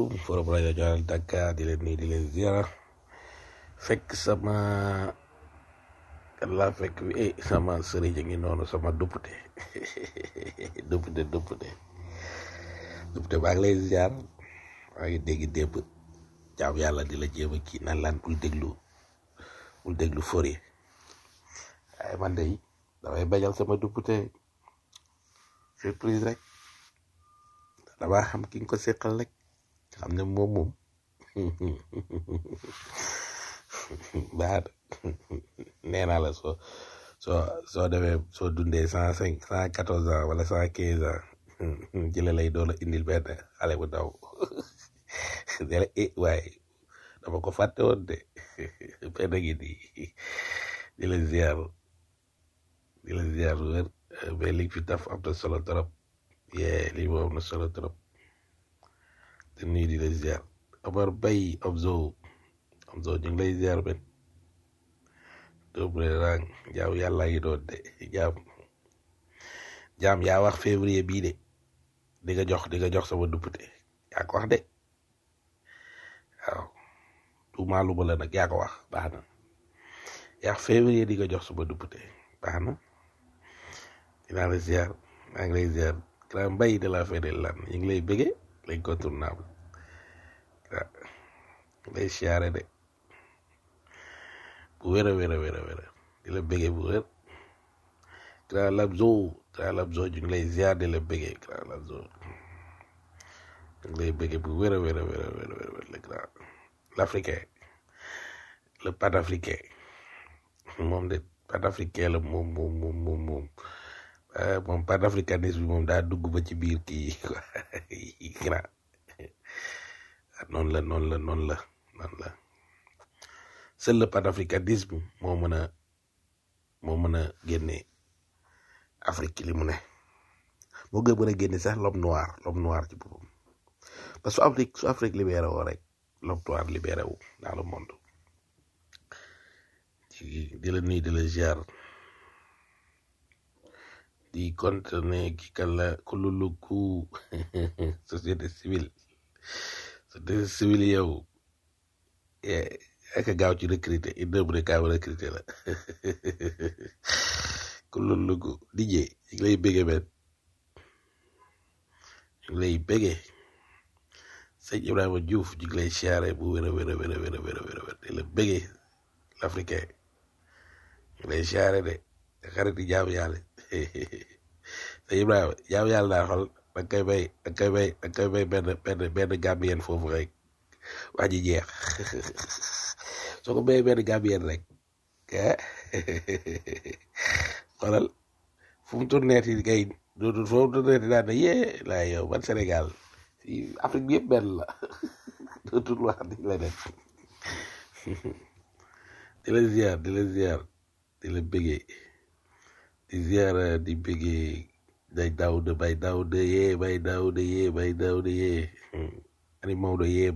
asalaamaaleykum forum rajo Joal Dakar di leen nuyu di leen ziara fekk sama kan laa fekk bi sama sëriñ a ngi noonu sama duppute duppute maa ngi lay ziar maa ngi dégg démb jaam yàlla di la jéem a kii naan laan bul déglu fori waaye man de damay bañal sama duppute surprise rek damaa xam ki nga ko seqal rek xam ne moom baax nee naa la soo demee soo dundee 114 ans wala 115 ans jële lay doon a indil benn xale bu ndaw dela waaye dama ko fàtte woon de benn gi di la ziar wér mais li fi taf am na solo trop yee lii moom am na solo trop te nuyu di la ziar Omar Bay Omzo ñu ngi lay ziar ben doble rang jaam yàlla yi doon de jaam yaa wax février bii de di nga jox sama duppute yaa ko wax de waaw tuumaaluma la nag yaa ko wax baax na yaa février di nga jox sama duppute baax na dinaa la ziar maa ngi lay ziar grand mbay de la fede lan ñu ngi lay bëgge l'incontournable waaw lay siyaare de bu wér a di la bëgge bu wér grand labzo ñu ngi lay ziar di la bëgge grand labzo ñu ngi lay bëgge bu wér a le grand l'africain le panafricain moom de panafricain la moom panafricanisme bi moom daa dugg ba ci biir kii grand noonu la seul le panafricanisme moo mën a génne Afrique li mu ne moo gën mën a génne sax l'homme noir ci boppam parce que su Afrique libéré woo rek l'homme noir libéré wu dans le monde di la nuyu di la ziar di continuer ki kan la kululuku société civile yow ak gaaw ci recruter une bu ne gaaw recruter la kululuku DJ ñu ngi lay bége benn ñu ngi lay bége sëñ Ibrahima Diouf ñu ngi lay siyaare bu wér di la bége l'africain ñu ngi lay siyaare de xarit yi jaamu yàlla sëñ Ibrahima jaamu yàlla daa xool danga koy bay benn Gambien foofu rek wax ji jeex soo ko béyee benn Gambien rek xoolal fu mu tourneeti kay dootul foofu tourneeti daan na yee laa yow man Sénégal Afrique bi yëpp benn la dootul wax di la def di la ziar di la bëggee di ziar di bëggee bay Daawuda yee ani Maodo yee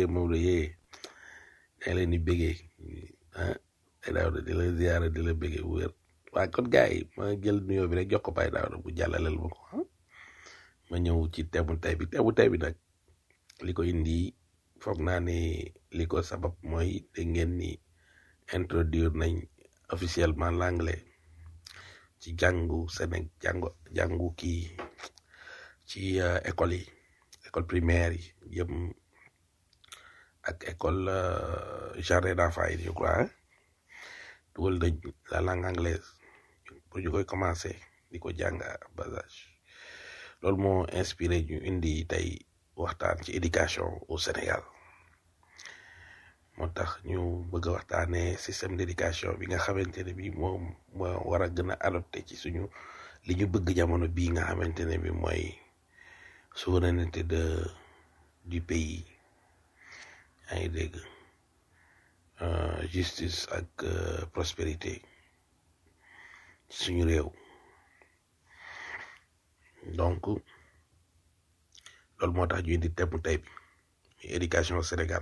yaa leen di bëggee bay Daawuda di la ziar di la bëggee bu wér waaye kon gars yi ma jël nuyoo bi rek jox ko bay Daawuda bu jàllaleel ma ko ma ñëw ci temu tay bi nag li ko indi foog naa ne li ko sabab mooy dégg ngeen ni introduire nañ officiellement l'anglais ci jàngu kii ci école primaire yi jëm ak école jardin d'enfants yi je crois dugal nañ la langue anglaise pour ñu koy commencer di ko jàng à bas âge loolu moo inspiré ñu indi tey waxtaan ci éducation au Sénégal moo tax ñu bëgg a waxtaanee système d'éducation bi nga xamante ne bi moom moo war a gën a adopté ci suñu li ñu bëgg jamono bii nga xamante ne bi mooy souveraineté du pays yaa ngi dégg justice ak prospérité ci suñu réew donc loolu moo tax ñu indi thème tey bi éducation au Sénégal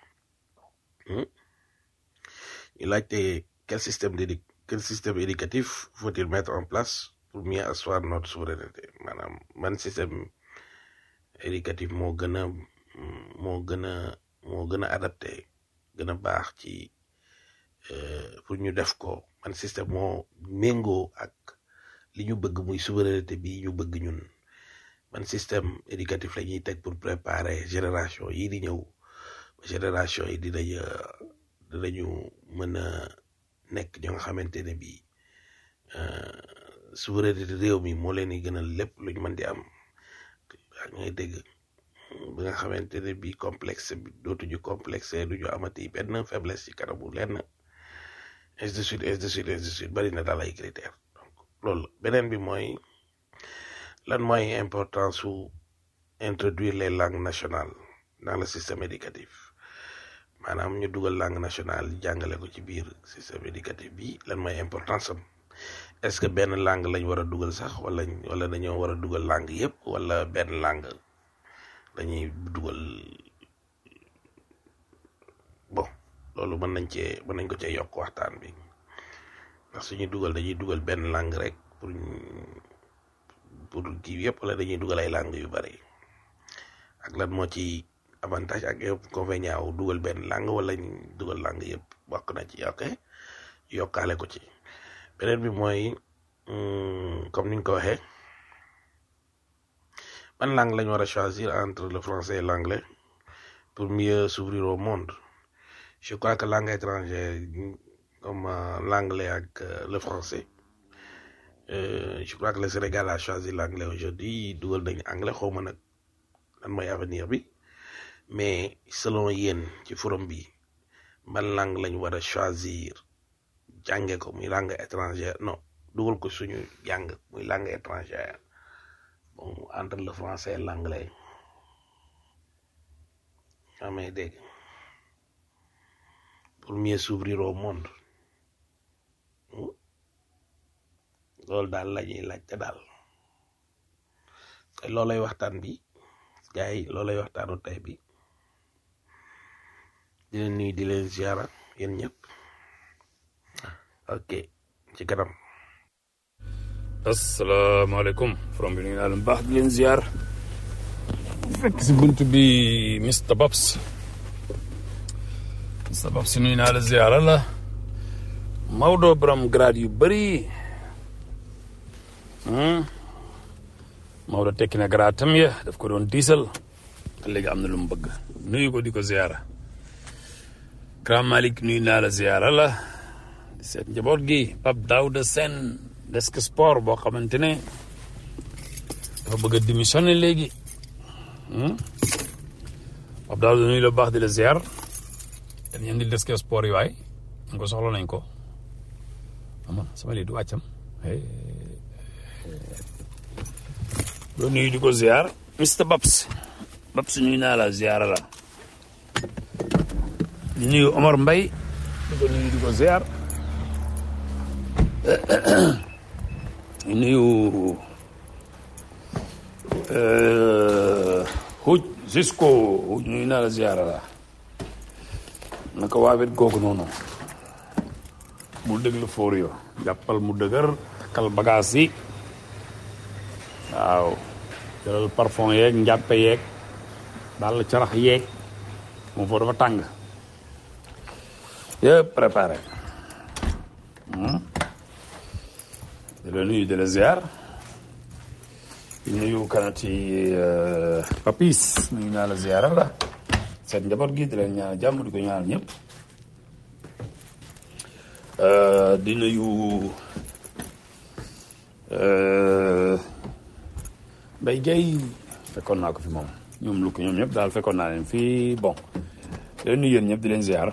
ñu laajte quel système éducatif faut-il mettre en place pour mieux asseoir notre souveraineté maanaam man système éducatif moo gën a moo gën a moo gën a adapté gën a baax ci pour ñu def ko man système moo méngoo ak li ñu bëgg muy souveraineté bi ñu bëgg ñun man système éducatif la ñuy teg pour préparer génération yi di ñëw génération yi dinañu mën a nekk ñoo nga xamante ne bii souveraineté réew mi moo leen di gënal lépp luñ mën di am ak ngay dégg bi nga xamante ne bii complexe bi dootuñu complexé duñu amati benn faiblesse ci kanamu lenn ainsi de suite ainsi de suite ainsi de suite bari na daal ay critères donc loolu beneen bi mooy lan mooy importance su introduire les langues nationales dans le système éducatif maanaam ñu dugal langue nationale jàngale ko ci biir système éducatif bi lan mooy importance am est-ce que benn langue lañ war a dugal sax wala dañoo war a dugal langue yëpp wala benn langue dañuy dugal bon loolu mën nañ ko cee yokk waxtaan bi ndax suñuy dugal dañuy dugal benn langue rek pour kii yëpp wala dañuy dugal ay langue yu bari ak lan moo ci avantage ak inconvénient wu dugal benn langue wala dugal langue yëpp bokk na ci ok yokkaale ko ci beneen bi mooy comme niñ ko waxee ban langue lañ war a choisir entre le français et l'anglais pour mieux s'ouvrir au monde je crois que langue étrangère comme l'anglais ak le français je crois que le Sénégal a choisi l'anglais aujourd'hui dugal nañ anglais xaw ma nag lan mooy avenir bi mais selon yéen ci forum bi ban langue lañ war a choisir jànge ko muy langue étrangère non dugal ko suñu jàng muy langue étrangère bon entre le français et l'anglais amee dégg pour mieux s'ouvrir au monde loolu daal la ñuy laajte daal te loolay waxtaan bi gars yi loolay waxtaanu tey bi di leen nuyu di leen ziara yéen ñëpp ok ci kanam. asalaamaaleykum from bi nuyu naa leen baax di leen ziar fekk si bunt bi Mr Babs nuyu naa la ziara la Maodo borom grade yu bëri Maodo tekki na grade tam ya daf ko doon diisal léegi am na lu mu bëgg nuyu ko di ko ziara Grand Malick nuyu naa la ziara la di seet njaboot gi Pape Daouda Sène desk sport boo xamante ne dafa bëgg a démissionner léegi Pape Daouda nuyu la baax di la ziar te ñeen di desk sport yi waay ñu ko soxla nañ ko amoon sama lii du wàccam doo nuyu di ko ziar Mr Babs nuyu naa la ziara la di nuyu Omar Mbaye di ko nuyu di ko ziar di nuyu Huj Cisco Huj nuyu naa la ziara la naka waawet googu noonu bul déglu foor yo jàppal mu dëgër takkal bagage yi waaw jëlal parfum yeeg njàppe yeeg daal carax yeeg moom foofu dafa tàng yëpp préparé di la nuyu di la ziar di nuyu kanati papis nuyu naa la ziara la seet njaboot gi di leen ñaanal jàmm di ko ñaanal ñëpp di nuyu Mbaye Gueye fekkoon naa ko fi moom ñoom lu ko ñoom ñëpp daal fekkoon naa leen fii bon di leen nuyu yéen ñëpp di leen ziar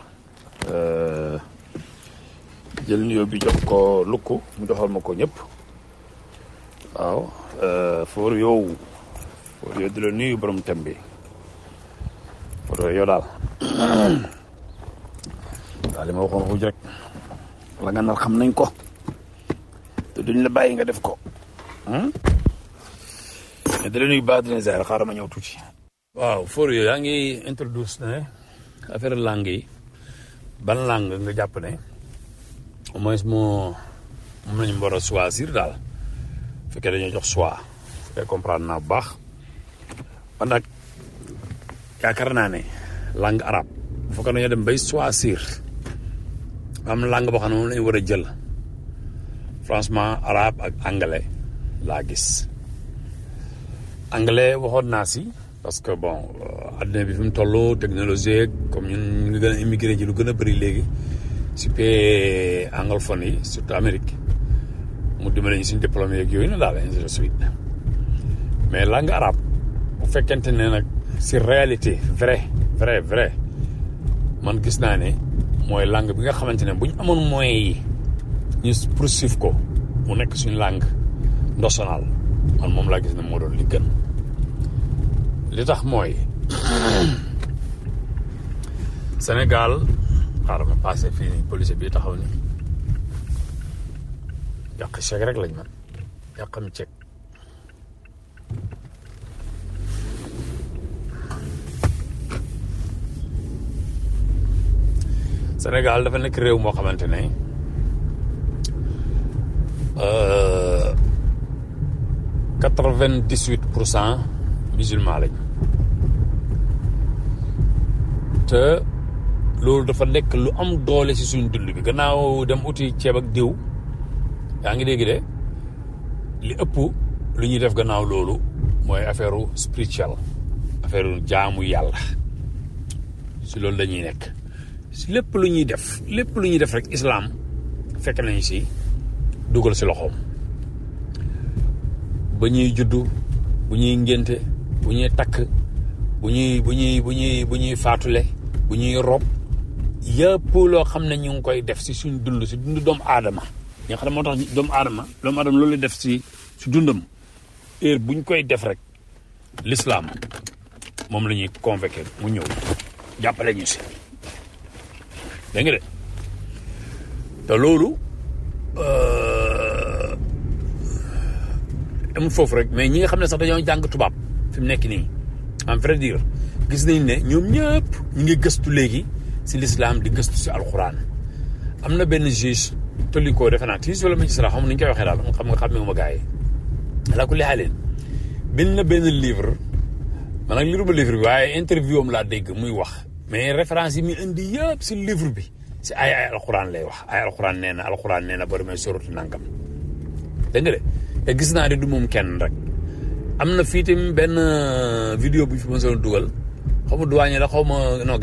jël nuyoo bi jox ko lukku mu joxal ma ko ñëpp waaw foor yow di la nuyu borom tem bi foor yow daal daal li ma waxoon xuj rek la nga nar xam nañ ko te duñ la bàyyi nga def ko mais da la nuyu baax di leen ziar xaaral ma ñëw tuuti waaw foor yow yaa ngi introduce ne affaire langue yi ban langue nga jàpp ne au moins moom lañu war a choisir daal fekkee dañoo jox choix fekkee comprendre naa bu baax man nag yaakaar naa ne langue arabe bu fekkee dañoo dem bay choisir am langue boo xam ne moom lañu war a jël franchement arabe ak anglais laa gis. anglais waxoon naa si parce que bon adduna bi fi mu toll technologie comme ñun ñu ngi gën a immigré ji lu gën a bëri léegi si pays anglophone yi surtout Amérique mu dimbale ñu suñu diplôme yeeg yooyu na daal ainsi de suite mais langue arabe bu fekkente ne nag si réalité vrai man gis naa ne mooy langue bi nga xamante ne bu ñu amoon moyens yi ñu poursuivre ko mu nekk suñu langue nationale man moom laa gis ne moo doon li gën li tax mooy Sénégal xaaral ma passé fii nii police bi taxaw ni yàq chèque rek lañ man yàqam chèque Sénégal dafa nekk réew moo xamante ne 98% musulman lañ te loolu dafa nekk lu am doole ci suñu dund bi gannaaw dem uti ceeb ak diw yaa ngi dégg de li ëpp lu ñuy def gannaaw loolu mooy affaire spirituel affaire jaamu yàlla si loolu dañuy nekk si lépp lu ñuy def rek islam fekk nañu si dugal si loxoom ba ñuy juddu bu ñuy ngénte bu ñuy takk bu ñuy faatule bu ñuy rob yëpp loo xam ne ñu ngi koy def si suñ dund si dund doomu aadama ñi nga xam ne moo tax doomu aadama loolu def si dundam heure bu ñu koy def rek l'islam moom la ñuy convoqué mu ñëw jàppale ñu si dégg nga de te loolu amul foofu rek mais ñi nga xam ne sax dañoo jàng tubaab fi mu nekk nii en vrai dire gis nañ ne ñoom ñëpp ñu ngi gëstu léegi si l'islam di gëstu si alxuraan am na benn juge tollikoo defe naa tiis wala magistrat xam ni ñu koy waxee daal xam nga xam ne ma gars yi alaa kulli xaalin bind na benn livre man nag liiruma livre bi waaye interview am laa dégg muy wax mais référence yi muy indi yëpp si livre bi si ay alxuraan lay wax ay alxuraan nee na boo demee soratu nangam dégg nga de te gis naa ne du moom kenn rek am na fii tamit benn vidéo bu ñu fi mësoon dugal xaw ma douanier la xaw ma non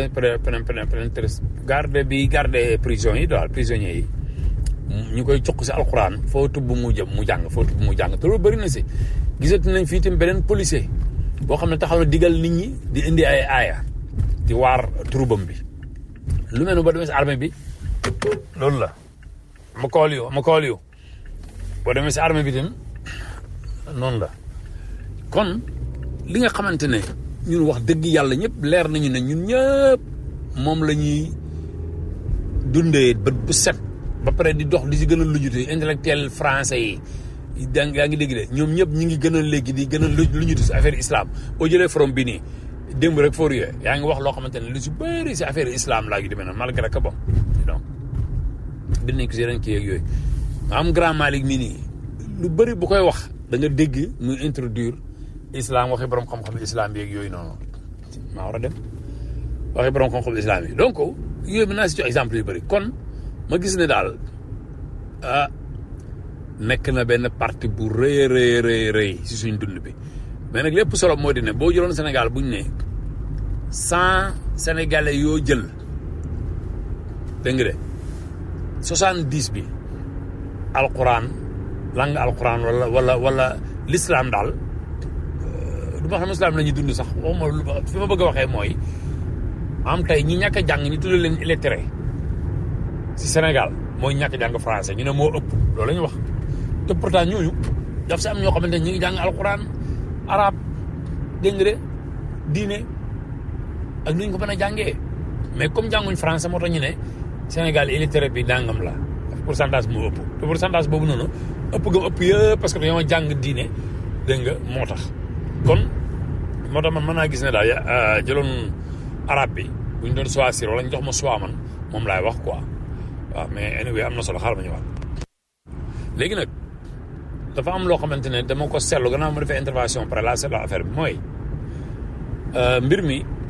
garde prison yi daal prisonniers yi ñu koy jox si alxuraan foo tubb mu jàng te loolu bëri na si gisatu nañ fii tamit beneen policier boo xam ne taxaw na digal nit ñi di indi ay aaya di waar turubam bi lu mel ne boo demee si armée bi loolu la ma kool yu boo demee si armée bi tam noonu la kon li nga xamante ne ñun wax dëgg yàlla ñëpp leer nañu ne ñun ñëpp moom la ñuy dundee bët bu set ba pare di dox di si gën a luñute intellectuel français yi yaa ngi dégg de ñoom ñëpp ñi ngi gën a léegi di gën a luñute si affaire islam boo jëlee forom bi nii démb rek Fourier yaa ngi wax loo xamante ne lu si bëri si affaire islam laa gi demee noonu malgré que bon donc bind nañ ko si yeneen kii yeeg yooyu am grand Malick mii nii lu bëri bu koy wax da nga dégg muy introduire islam waxi borom xam-xam islam bi yeeg yooyu noonu maa war a dem waxi borom xam-xam islam yi donc yooyu mën naa si jox exemple yu bëri kon ma gis ne daal nekk na benn parti bu rëy si suñ dund bi mais nag lépp solo moo di ne boo jëloon Sénégal buñ ne 100 Sénégalais yoo jël dégg nga de 70 bi alquran langue alquran wala l'islam daal du ma xam islam la ñuy dund sax waxuma fi ma bëgg a waxee mooy am tey ñi ñàkk a jàng ñu tuddee leen illettré si Sénégal mooy ñàkk a jàng français ñu ne moo ëpp loolu la ñu wax te pourtant ñooñu daf si am ñoo xamante ne ñu ngi jàng alquran arabe dégg nga de diine ak nu ñu ko mën a jàngee mais comme jànguñ français moo tax ñu ne Sénégal illettré bi dàngam la pourcentage moo ëpp te pourcentage boobu noonu ëpp yëpp parce que dañoo jàng diine dégg nga moo tax kon moo tax man mën naa gis ne daal jëloon arabe bi bu ñu doon choisir wala ñu jox ma choix man moom laay wax quoi waaw mais anyway am na solo xaaral ma ñëwaat léegi nag dafa am loo xamante ne dama ko seetlu gannaaw ma defee intervention pare laa seetlu affaire bi mooy mbir mi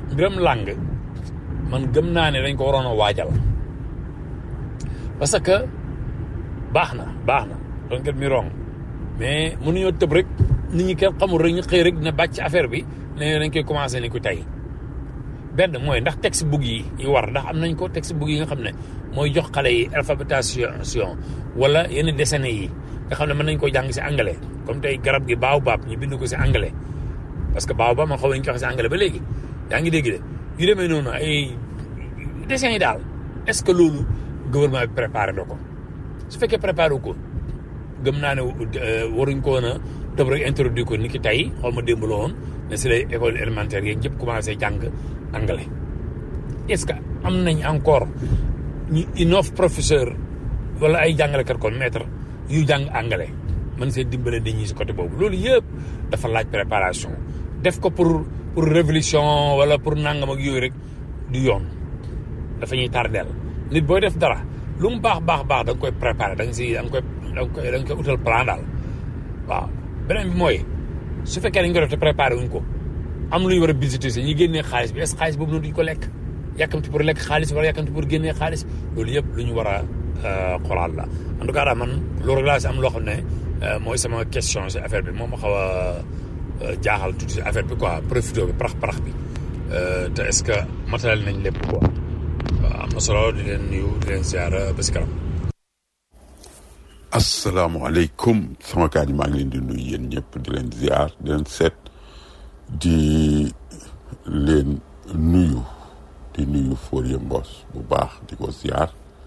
mbiram làng man gëm naa ne dañ ko waroon a waajal parce que baax na don't get me wrong mais mënuñoo tëb rek nit ñi kenn xamul rek ñu xëy rek na bàcc affaire bi ne dañ koy commencé ni ku tey benn mooy ndax textbook yi war ndax am nañ ko textbook yi nga xam ne mooy jox xale yi alphabétisation wala yenn dessin yi nga xam ne mën nañ ko jàng si anglais comme tey garab gi baobab ñu bind ko si anglais parce que baobab man xaw nañ ko wax si anglais ba léegi yaa ngi dégg de yu demee noonu ay dessin yi daal est-ce que loolu gouvernement bi préparé na ko su fekkee préparé wu ko gëm naa ne waruñ ko woon a tëb rek introduire ko ni ki tey xaw ma démb la woon ne si lay école élémentaire yeeg ñëpp commencé jàng anglais est-ce que am nañ encore ñu enough professeur wala ay jàngalekat kon maître yu jàng anglais man see dimbale nit ñi si côté boobu loolu yëpp dafa laaj préparation def ko pour révolution wala pour nangam ak yooyu rek du yoon dafa ñuy tardeel nit booy def dara lu mu baax da nga koy préparer da nga koy utal plan daal waaw beneen bi mooy su fekkee dañ ko def te préparer wuñ ko am lu ñu war a budgéter si ñi génnee xaalis bi est-ce que xaalis boobu noonu duñ ko lekk yàkkamti pour lekk xaalis wala yàkkamti pour génnee xaalis loolu yëpp lu ñu war a xoolaat la en tout cas daal man loolu laa si am loo xam ne mooy sama question si affaire bi moom ma xaw a jaaxal tuuti si affaire bi quoi profité bi parax bi te est-ce que matériel nañ lépp quoi waaw am na solo di leen nuyu di leen ziar ba si kanam. asalaamaaleykum sama gaa yi maa ngi leen di nuyu yéen ñëpp di leen ziar di leen seet di leen nuyu Forie Mbos bu baax di ko ziar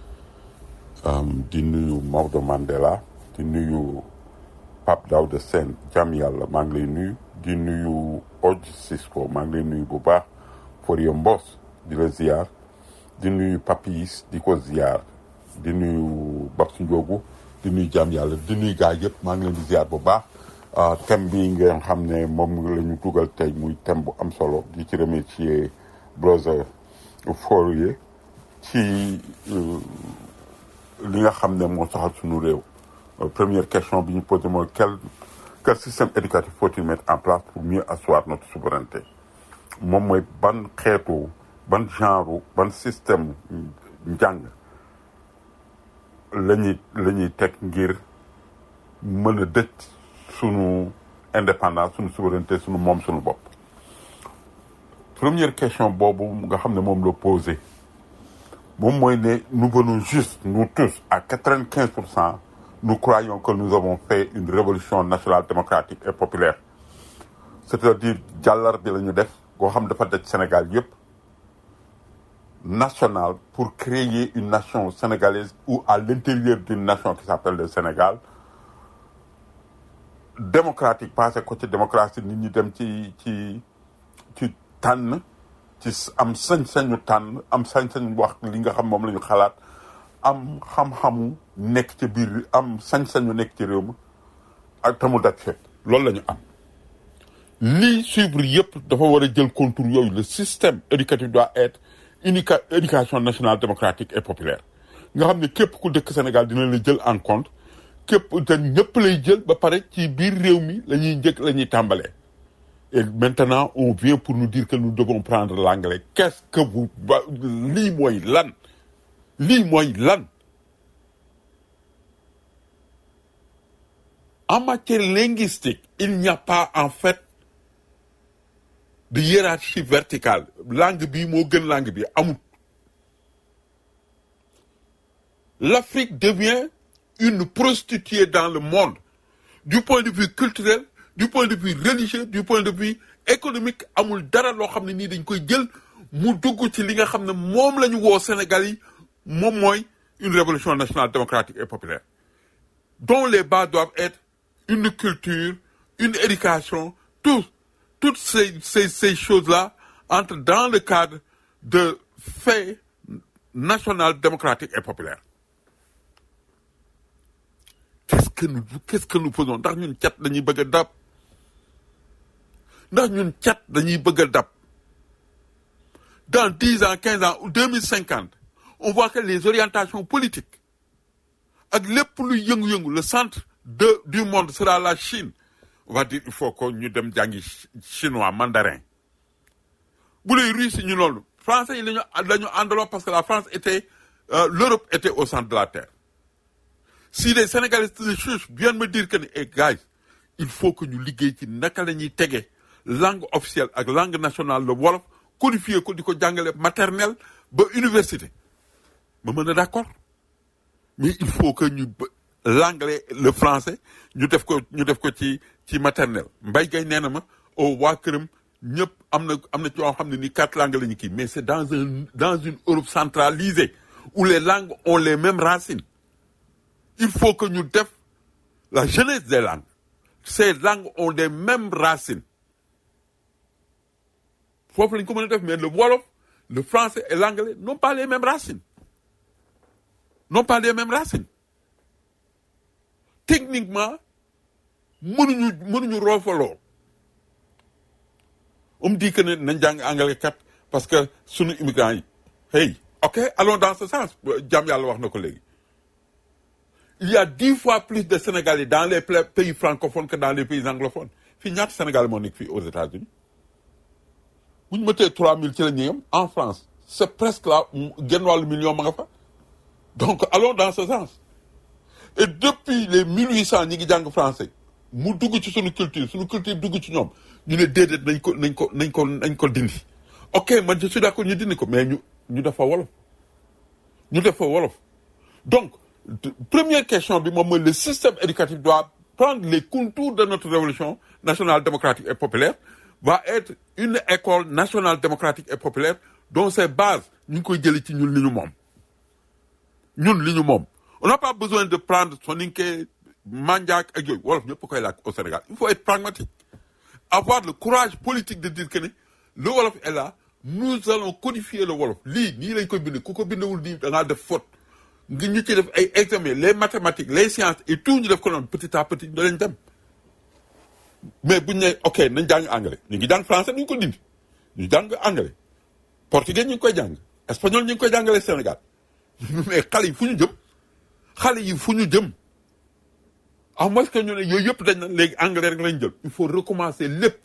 di nuyu Maodo Mandela di nuyu Pape Daouda Sène jàmm yàlla maa ngi lay nuyu di nuyu Odj Cisco maa ngi lay nuyu bu baax Forie Mbos di la ziar di nuyu Papis di ko ziar di nuyu Babsu Ndiogu di nuyu jàmm yàlla di nuyu gaa yëpp maa ngi leen di ziar bu baax thème bi ngeen xam ne moom la ñu dugal tey muy thème bu am solo di ci remercier brother Forie ci li nga xam ne moo soxal suñu réew. Première question bi ñu posé mooy quel système éducatif faut-il mettre en place pour mieux asseoir notre souveraineté moom mooy ban xeetu ban genre ban système njàng la ñuy teg ngir mën a dëj sunu indépendance sunu souveraineté sunu moom sunu bopp. Première question boobu nga xam ne moom la posé moom mooy ne nous venons juste nous tous à 95% nous croyons que nous avons fait une révolution nationale démocratique et populaire c'est-à-dire jàllar bi la ñu def boo xam dafa daj Sénégal yëpp nationale pour créer une nation sénégalaise ou à l'intérieur d'une nation qui s'appelle le Sénégal démocratique passé ko ci démocratie nit ñi dem ci tànn ci am sañ-sañu tànn am sañ-sañu wax li nga xam moom la ñu xalaat am xam-xamu nekk ci biir am sañ-sañu nekk ci réew mi ak tamu daj fépp loolu la ñu am lii suivre yëpp dafa war a jël contour yooyu le système éducatif doit être éducation nationale démocratique et populaire nga xam ne képp ku dëkk Sénégal dina la jël en compte képp te ñëpp lay jël ba pare ci biir réew mi la ñuy tàmbalee et maintenant on vient pour nous dire que nous devons prendre l'anglais qu'est-ce que vous lii mooy lan en matière linguistique il n'y a pas en fait de hiérarchie verticale langue bi moo gën langue bi amul. L'Afrique devient une prostituée dans le monde du point de vue culturel du point de vue religieux du point de vue économique amul dara loo xam ne nii dañ koy jël mu dugg ci li nga xam ne moom la ñu woo Sénégal yi moom mooy une révolution nationale démocratique et populaire dont les bases doivent être une culture une éducation toutes ces choses-là entrent dans le cadre de faits national démocratique et populaire. Qu'est-ce que nous faisons ndax ñun cat dañuy bëgg a dab dans 10 ans 15 ans ou 2050 on voit que les orientations politiques ak lépp luy yëngu-yëngu le centre du monde sera la Chine on va dire il faut que ñu dem jàngi chinois mandarin bu lay Russie ñu loolu français yi dañu àndaloo parce que la France était l'Europe était au centre de la terre. Si les Sénégalais de chuche viennent me dire que hey guys il faut que ñu liggéey ci naka la ñuy tege langue officielle ak langue nationale le wolof codifié ko di ko jàngale maternelle ba université ma mën a d'accord mais il faut que ñu l'anglais le français ñu def ko ci maternelle mbay gay nee na ma waa këram ñëpp am na ci yoo xam ne ni 4 langues la ñu kii mais c'est dans une Europe centralisée où les langues ont les mêmes racines il faut que ñu def la jeunesse des langues ces langues ont les mêmes racines foofu lañ ko mën a def mais le wolof le français et l'anglais n'ont pas les mêmes racines techniquement mënuñu roofaloo dit que ne nañ jàng anglais kat parce que sunu immigrants yi hey ok allons dans ce sens jàmm yàlla wax na ko léegi il y a 10 fois plus de Sénégalais dans les pays francophones que dans les pays anglophones fii ñaata Sénégalais moo nekk fii aux États-Unis bu ñu mëtee 3000 ci la ñuy yem en France c'est presque là genn wàllu million ma nga fa donc allons dans ce sens et depuis les 1800 ñi ngi jàng français mu dugg ci suñu culture dugg ci ñoom ñu ne déedéet nañ ko dindi ok man je suis d'accord ñu dindi ko mais ñu def fa wolof donc première question bi moom mooy le système éducatif doit prendre les contours de notre révolution nationale démocratique et populaire va être une école nationale démocratique et populaire dont ses bases ñu ngi koy jëlee ci ñun li ñu moom on n'a pas besoin de prendre soninké mandiak ak yooyu wolof ñëpp koy làkk au Sénégal il faut être pragmatique avoir le courage politique de dire que ne le wolof est là nous allons codifier le wolof lii nii lañ koy bind ku ko bindewul nii da ngaa def faute ngi ñu ci def ay examen les mathématiques les sciences et tout ñu def ko noonu petit à petit da lañ dem mais buñ ne ok nañ jàng anglais ñu ngi jàng français ñu ko dindi ñu jàng anglais portugais ñu ngi koy jàng espagnol ñu ngi koy jàngalee Sénégal mais xale yi fu ñu jëm à moins que ñu ne yooyu yëpp dañ na léegi anglais rek lañ jël il faut recommencer lépp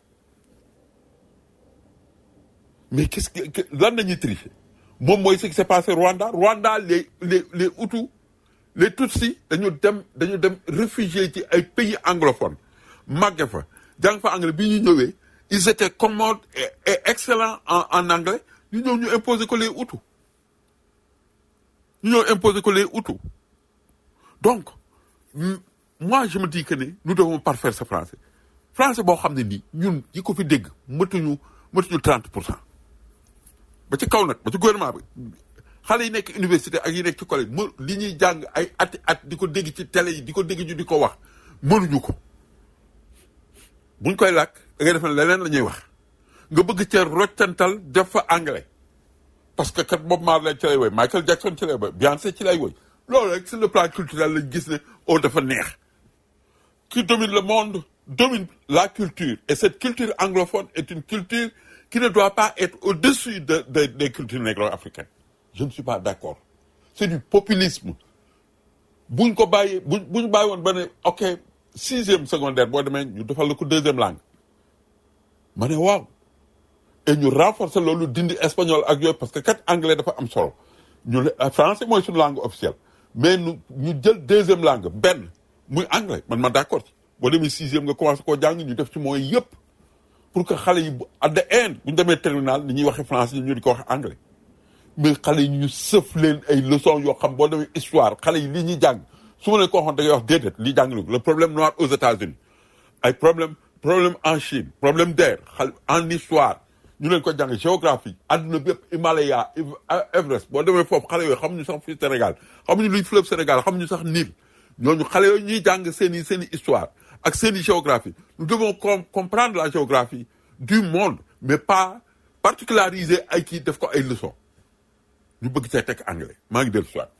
mais qu'est-ce que lan nañuy tricher moom mooy ce qui s'est passé Rwanda les Hutus les Tutsis dañu dem réfugiés ci ay pays anglophones màgge fa jàng fa anglais bi ñu ñëwee ils étaient commodes et excellents en anglais ñu ñëw ñu imposer ko les Hutus donc moi je me dis que ne nous devons parfaire ce français boo xam ne nii ñun yi ko fi dégg mëtuñu 30% ba ci kaw nag ba ci gouvernement bi xale yi nekk université ak yi nekk ci collège li ñuy jàng ay at di ko dégg ci télé yi di ko dégg ñu di ko wax mënuñu ko buñ koy làkk da ngay def ne leneen la ñuy wax nga bëgg ca roccantal def fa anglais parce que kat Bob Marley ci lay woy Michael Jackson ci lay woy Beyoncé ci lay woy loolu rek sur le plan culturel lañ gis ne dafa neex qui domine le monde domine la culture et cette culture anglophone est une culture qui ne doit pas être au-dessus des cultures négro-africaines je ne suis pas d'accord c'est du populisme buñ bàyyi woon ba ne ok 6e secondaire boo demee ñu defal la ko 2e langue ma ne waaw et ñu renforcer loolu dindi espagnol ak yooyu parce que kat anglais dafa am solo ñu français mooy suñu langue officielle mais ñu jël 2e langue benn muy anglais man ma d'accord ci boo demee 6e nga commencé koo jàng ñu def ci mooy yëpp pour que xale yi at the end bu ñu demee terminal ni ñuy waxee français ñu di ko wax anglais mais xale yi ñu sëf leen ay leçons yoo xam boo demee histoire xale yi li ñuy jàng su ma leen ko waxoon da ngay wax déedéet lii jàng le problème noir aux États-Unis ay problème en Chine problème d'air en histoire ñu leen ko jàng géographie adduna bi yëpp Himalaya Everest boo demee foofu xale yooyu xamuñu sax fii Sénégal xamuñu luy fleuve Sénégal xamuñu sax Nil ñooñu xale yooyu ñuy jàng seen i histoire ak seen i géographie nous devons comprendre la géographie du monde mais pas particulariser ay kii def ko ay leçons ñu bëgg cee teg anglais maa ngi dellu soit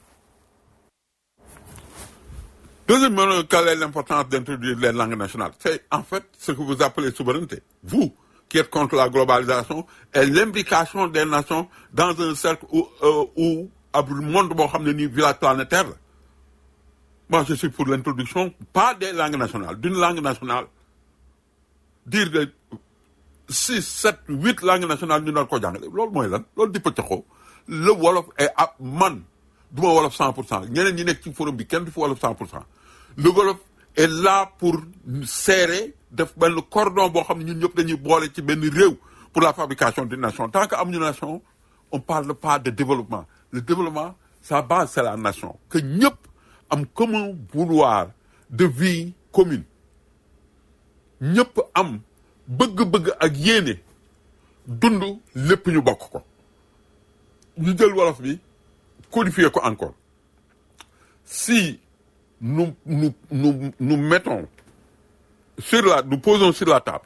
deuxièmement, quelle est l'importance d'introduire les langues nationales? C'est en fait ce que vous appelez souveraineté. Vous, qui êtes contre la globalisation et l'imbrication des nations dans un cercle où le monde village planétaire. Moi, je suis pour l'introduction, pas des langues nationales, d'une langue nationale. Dire 6 7 8 langues nationales ñu nar ko jàngale loolu mooy lan loolu di pëccaxoo le wolof est man du ma wolof 100% ñeneen ñi nekk ci forum bi kenn du fi wolof 100%. le wolof est là pour serrer def benn cordon boo xam ne ñun ñëpp dañuy boole ci benn réew pour la fabrication d'une nation tant que amuñu nation on parle pas de développement le développement sa base c'est la nation que ñëpp am commun vouloir de vie commune ñëpp am bëgg-bëgg ak yéene dund lépp ñu bokk ko ñu jël wolof bi codifier ko encore si nous mettons nous posons sur la table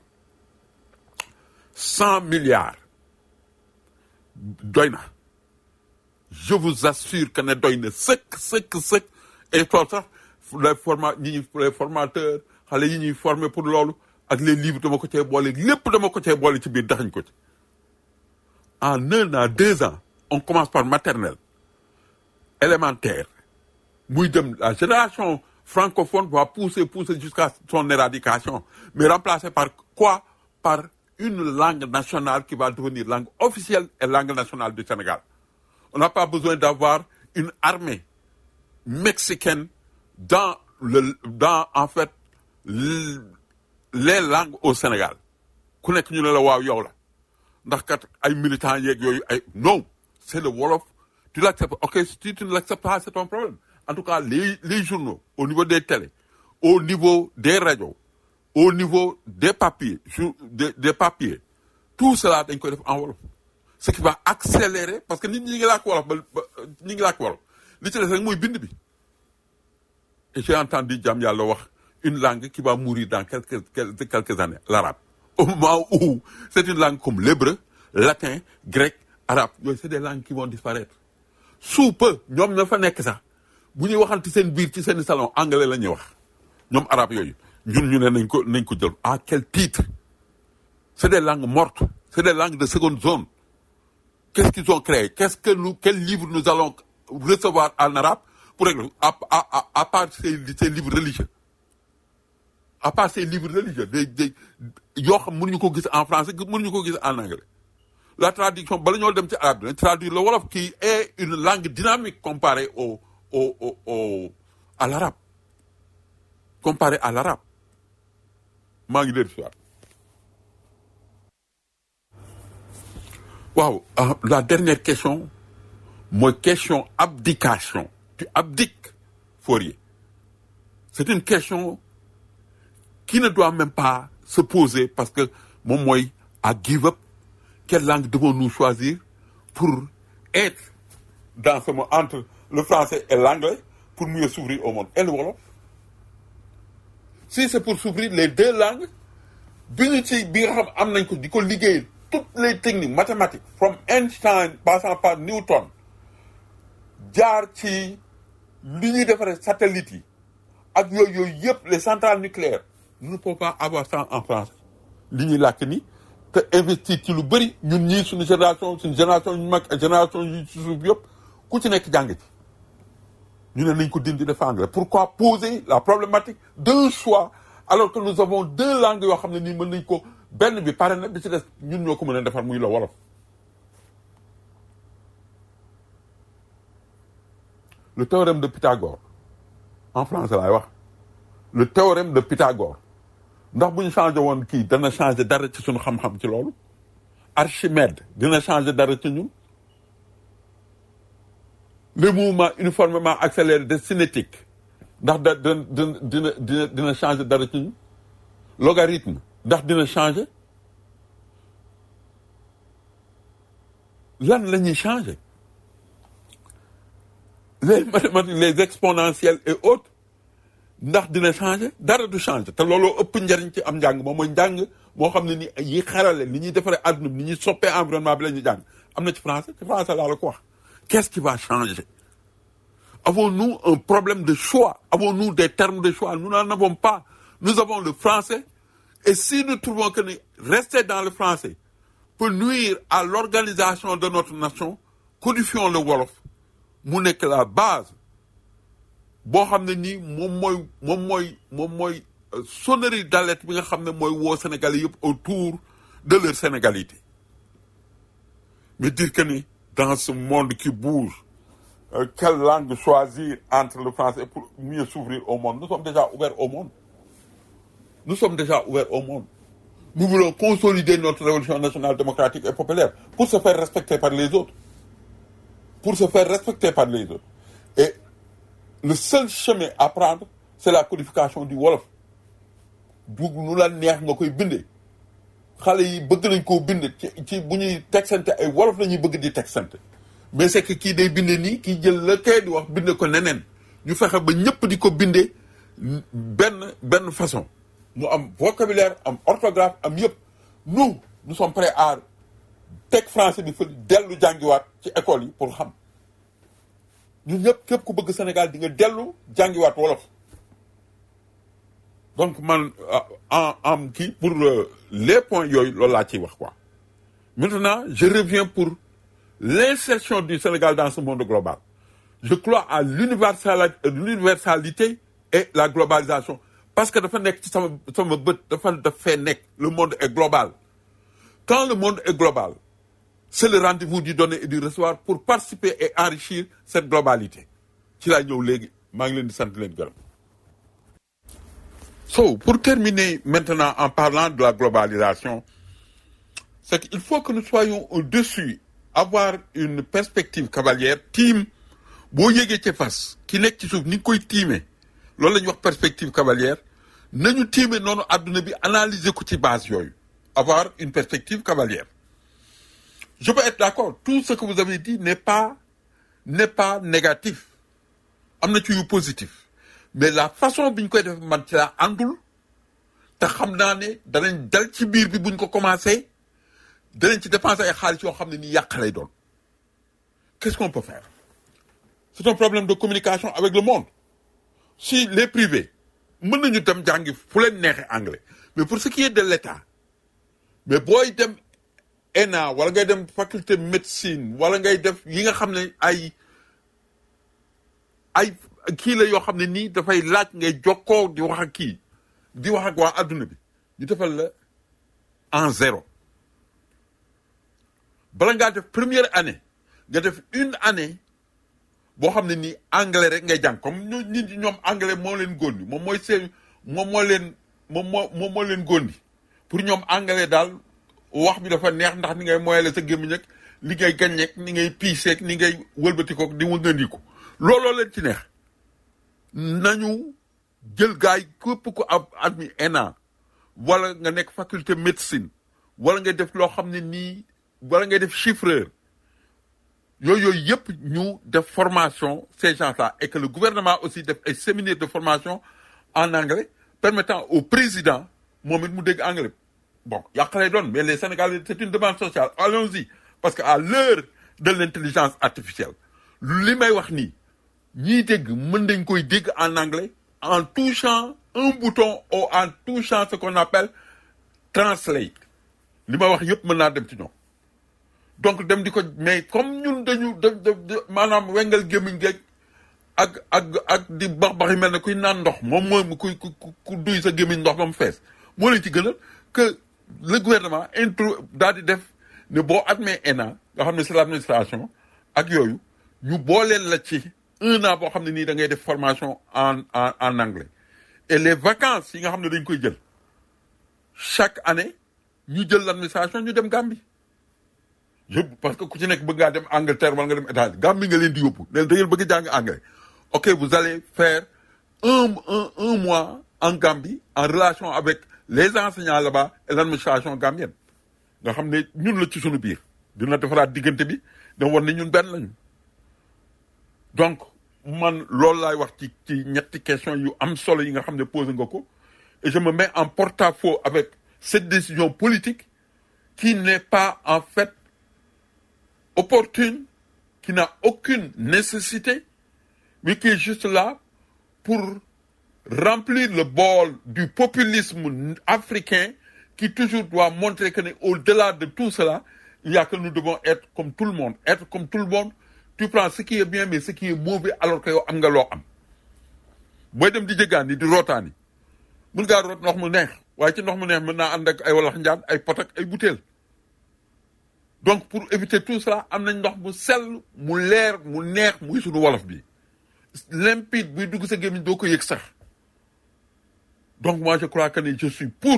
100 milliards doy na je vous assure que ne doy na sëkk et tool sax les formateurs xale yi ñuy former pour loolu ak les livres dama ko cee boole lépp dama ko cee boole ci biir daxañ ko ci en 1 an 2 ans on commence par maternelle élémentaire muy dem la génération francophone va pousser jusqu'à son éradication mais remplacée par quoi par une langue nationale qui va devenir langue officielle et langue nationale du Sénégal on n'a pas besoin d'avoir une armée mexicaine dans en fait les langues au Sénégal ku nekk ñu ne la waaw yow la ndax kat ay militants yeeg yooyu ay non c'est le wolof tu l'acceptes ok si tu ne l'acceptes pas c'est ton problème en tout cas les journaux au niveau des télés au niveau des radios au niveau des papiers des papiers tout cela dañ koy def en wolof ce qui va accélérer parce que nit ñi ngi làkk wolof ñi ngi làkk wolof li ci des rek mooy bind bi et j'ai entendu jàmm yàlla wax une langue qui va mourir dans quelques années l'arabe au moment où c'est une langue comme l'hébreu latin grec arabe yooyu c'est des langues qui vont disparaître sous peu ñoom ña fa nekk sax bu ñuy waxante seen biir ci seen salon anglais la ñuy wax ñoom arabe yooyu ñun ñu ne nañ ko jël à quel titre c'est des langues mortes c'est des langues de seconde zone qu'est-ce qu'ils ont créé quel livre nous allons recevoir en arabe pour régler à part ces livres religieux à part ces livres religieux yoo xam mënuñu ko gis en français mënuñu ko gis en anglais la traduction bala ñoo dem ci arabe dinañ traduire le wolof qui est une langue dynamique comparée à l'arabe comparé à l'arabe maa ngi dellu si waat waaw la dernière question mooy question abdication tu abdiques Fourier c'est une question qui ne doit même pas se poser parce que moom mooy à give up quelle langue devons-nous choisir pour être dans ce monde entre le français et l'anglais pour mieux s'ouvrir au monde et le wolof si c'est pour s'ouvrir les deux langues bi nga xam am nañ ko di ko liggéeyal toutes les techniques mathématiques from Einstein passant par Newton jaar ci li ñuy defaree satellites yi ak yooyu yëpp les centrales nucléaires nous ne pouvons pas avoir ça en français li ñuy làkk ni te investir ci lu bëri ñun ñii suñu génération ñu mag ak génération yu ci suuf yëpp ku ci nekk jàng ci ñu ne nañ ko dindi def anglais pourquoi poser la problématique d'un choix alors que nous avons deux langues yoo xam ne nii mën nañ ko benn bi pare na bi ci des ñun ñoo ko mën a defar muy la wolof le théorème de Pythagore en français laay wax le théorème de Pythagore ndax bu ñu changé woon kii dana changé dara ci suñu xam-xam ci loolu Archimède dina changé dara ci ñun le mouvement uniformément accéléré de cinétique ndax dina changé dara ci ñun logarithme ndax dina changé lan la ñuy changé les mathématiques les exponentielles et autres ndax dina changer dara du changer te looloo ëpp njariñ ci am njàng moom mooy njàng moo xam ne ni yi xarale ni ñuy defaree àdduna bi ni ñuy soppee environnement bi la ñuy jàng am na ci français laa la ko wax qu'est-ce qui va changer avons-nous un problème de choix avons-nous des termes de choix nous n'en avons pas nous avons le français et si nous trouvons que rester dans le français peut nuire à l'organisation de notre nation codifions le wolof mu nekk la base boo xam ne nii moom mooy sonnerie d'alerte bi nga xam ne mooy woo Sénégalais yëpp autour de leur sénégalité. Mais dire que ni, dans ce monde qui bouge, quelle langue choisir entre le français pour mieux s'ouvrir au monde? Nous sommes déjà ouverts au monde. Nous sommes déjà ouverts au monde. Nous voulons consolider notre révolution nationale démocratique et populaire pour se faire respecter par les autres. Pour se faire respecter par les autres. Et le seul chemin à prendre, c'est la codification du Wolof. Du nu la neex nga koy bindee. Xale yi bëgg nañ koo bind ci bu ñuy texante ay wolof la ñuy bëgg di texante. Mais c'est que kii day binde nii kii jël la kay di wax binde ko neneen. Ñu fexe ba ñëpp di ko bindee benn façon. Mu am vocabulaire, am orthographe, am yëpp. Nous sommes prêts à teg français bi fa dellu jàngiwaat ci école yi pour xam. Ñun ñëpp képp ku bëgg Sénégal di nga dellu jàngiwaat wolof. Donc man en kii pour les points yooyu loolu laa ciy wax quoi. Maintenant je reviens pour l'insertion du Sénégal dans ce monde global. Je crois à l'universalité et la globalisation parce que dafa nekk ci sama bët dafa fee nekk le monde est global. Quand le monde est global, c'est le rendez-vous du donner et du recevoir pour participer et enrichir cette globalité. Ci laa ñëw léegi maa ngi leen di sant leen gërëm. So, pour terminer maintenant en parlant de la globalisation, c'est qu'il faut que nous soyons au-dessus, avoir une perspective cavalière, team, boo yégee ci fas, ki nekk ci suuf ni nga koy tiime, loolu la ñuy wax perspective cavalière, nañu tiime noonu adduna bi analyser ko ci base yooyu, avoir une perspective cavalière. Je peux être d'accord, tout ce que vous avez dit n'est pas négatif. Am na ci yu positif. Mais la façon bi ñu koy def man ci laa àndul te xam naa ne danañ dal ci biir bi buñ ko commencé danañ ci dépenser ay xaalis yoo xam ne ni yàq lay doon. Qu'est-ce qu'on peut faire? C'est un problème de communication avec le monde. Si les privés mën nañu dem jàngi fu leen neexee anglais mais pour ce qui est de l'État mais booy dem ENA wala ngay dem faculté médecine wala ngay def yi nga xam ne ay kii la yoo xam ne nii dafay laaj ngay jokkoo di wax ak kii di wax ak waa adduna bi ñu defal la en 0 bala ngaa def première année nga def une année boo xam ne nii anglais rek ngay jàng comme ñoom anglais moo leen góondi moom moo leen góondi pour ñoom anglais daal wax bi dafa neex ndax ni ngay moyale sa gémmiñ ak li ngay gaññeek ni ngay piiseek ni ngay wëlbatikook di wëngandiku looloo leen ci neex. Nañu jël gaay képp ku ab admis ENA wala nga nekk faculté médecine wala nga def loo xam ne nii wala ngay def chiffreur yooyu yëpp ñu def formation ces gens-là et que le gouvernement aussi def ay séminaire de formation en anglais permettant au président moom it mu dégg anglais. Bon yàq lay doon mais les Sénégalais c'est une demande sociale allons-y parce que à l'heure de l'intelligence artificielle li may wax nii ñiy dégg mën nañ koy dégg en anglais en touchant un bouton ou en touchant ce qu'on appelle translate li ma wax yëpp mën naa dem ci ñoom donc dem di ko mais comme ñun dañu maanaam wengal gémmiñ geeg ak di bax yi mel ne kuy naan ndox moom mooy ku duy sa gémmiñ ndox ba mu fees moo leen ci gënal que le gouvernement daal di def ne boo admee ENA nga xam ne c'est l'administration ak yooyu ñu booleel la ci un an boo xam ne nii da ngay def formation en anglais et les vacances yi nga xam ne dañ koy jël chaque année ñu jël l'administration ñu dem Gambie parce que ku ci nekk bëgg ngaa dem Angleterre wala nga dem États-Unis Gambie nga leen di yóbbu ne da ngeen bëgg jàng anglais ok vous allez faire un mois en Gambie en relation avec les enseignants là-bas et l'administration gambienne nga xam ne ñun la ci suñu biir dina defaraat diggante bi dama war ne ñun benn lañu. Donc man loolu laay wax ci ñetti question yu am solo yi nga xam ne posé nga ko et je me mets en porte-à-faux avec cette décision politique qui n'est pas en fait opportune, qui n'a aucune nécessité, mais qui est juste là pour remplir le bol du populisme africain qui toujours doit montrer que au-delà de tout cela, il y a que nous devons être comme tout le monde. Être comme tout le monde, tu prends ce qui est bien mais ce qui est mauvais alors que yow am nga loo am. Booy dem di jëggaani di rootaani mun ngaa root ndox mu neex waaye ci ndox mu neex mën naa ànd ak ay walax njaan ay pot ak ay butéel donc pour éviter tout cela am nañ ndox mu sell mu leer mu neex muy suñu wolof bi limpide buy dugg sa gémmiñ doo ko yëg sax donc moi je crois que ni je suis pour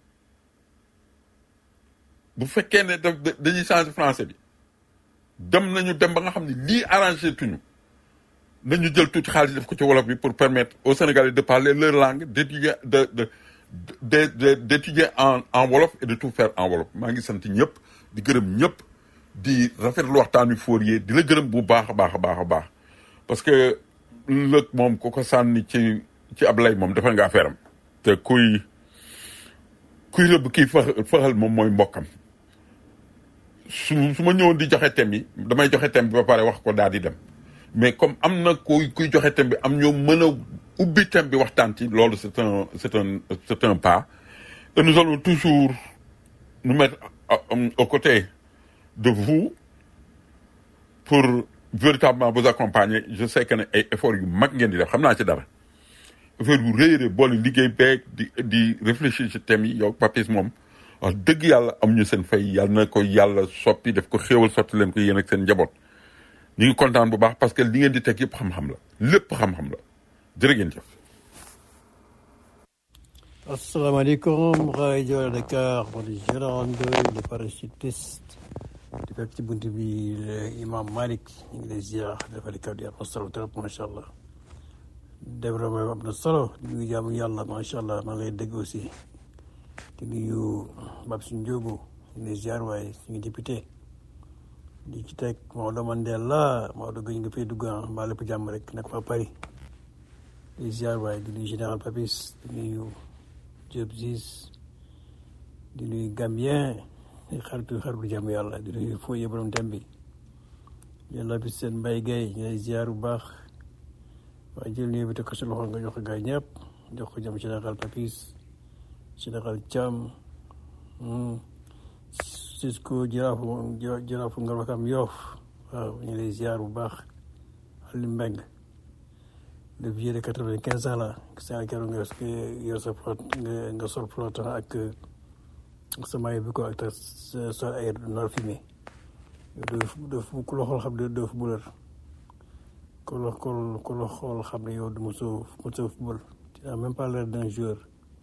bu fekkee ne dañuy changer français bi dem nañu dem ba nga xam ne lii arrangé tuñu nañu jël tuuti xaalis def ko ci wolof bi pour permettre aux Sénégalais de parler leur langue d'étudier d'étudier en wolof et de tout faire en wolof maa ngi sant ñëpp di gërëm ñëpp di rafetlu waxtaan wi Fourier di la gërëm bu baax a baax a baax a baax parce que lëg moom ku ko sànni ci ab lay moom dafa nga affaire am te kuy rëbb kii faxal moom mooy mbokkam su ma ñëwoon di joxe thème yi damay joxe thème bi ba pare wax ko daal di dem mais comme am na kuy joxe thème bi am ñoo mën a ubbi thème bi waxtaan ci loolu c'est un pas et nous allons toujours nous mettre aux côtés de vous pour véritablement vous accompagner je sais que ne ay efforts yu mag ngeen di def xam naa ci dara affaire yu rëy boole liggéey beeg di réfléchir ci thème yi yow Papis moom wax dëgg yàlla am ñu seen fay yàlla na ko yàlla soppi def ko xéewal sotti leen ko yéen ak seen njaboot ñu ngi kontaan bu baax parce que li ngeen di teg yëpp xam-xam la lépp xam-xam la jërë ngeen jëf. asalaamaaleykum rajo Dakar man Gérard Ndoye le parachutiste di fekk ci bunt bi imam Malick ñu ngi lay ziar defal kàddu yi am na solo trop macha allah développement am na solo ñu ngi jaamu yàlla macha allah maa ngi lay dégg aussi di nuyu Babou Ndiogou ñu ngi lay ziar waaye suñu député di ci teg Maodo Mandela Maodo gëj nga fay dugg mbaa lépp jàmm rek nekk fa Paris di ziar waaye di nuyu général Papis di nuyu Diop Ziz di nuyu Gambien xaritu jàmm yàlla di nuyu Foye borom dem bi yàlla bi seen Mbaye Gueye ñu lay ziar bu baax waaye jël nuyu bi teg ko si loxo nga jox ko gaay ñëpp jox ko jàmm général Papis général Thiam Cisco jiraafu nga wakam Yoff waaw ñu lay ziar bu baax Ali Mbeng le vieux de 95 ans la sa keroog nga yor sa flotte nga sol flottant ak sa maillot bi ko ak sol ay noor fumé ku la xool xam ne doo footballeur ku la xool xam ne yow du mosoo football tu n'as même pas l'air d'un joueur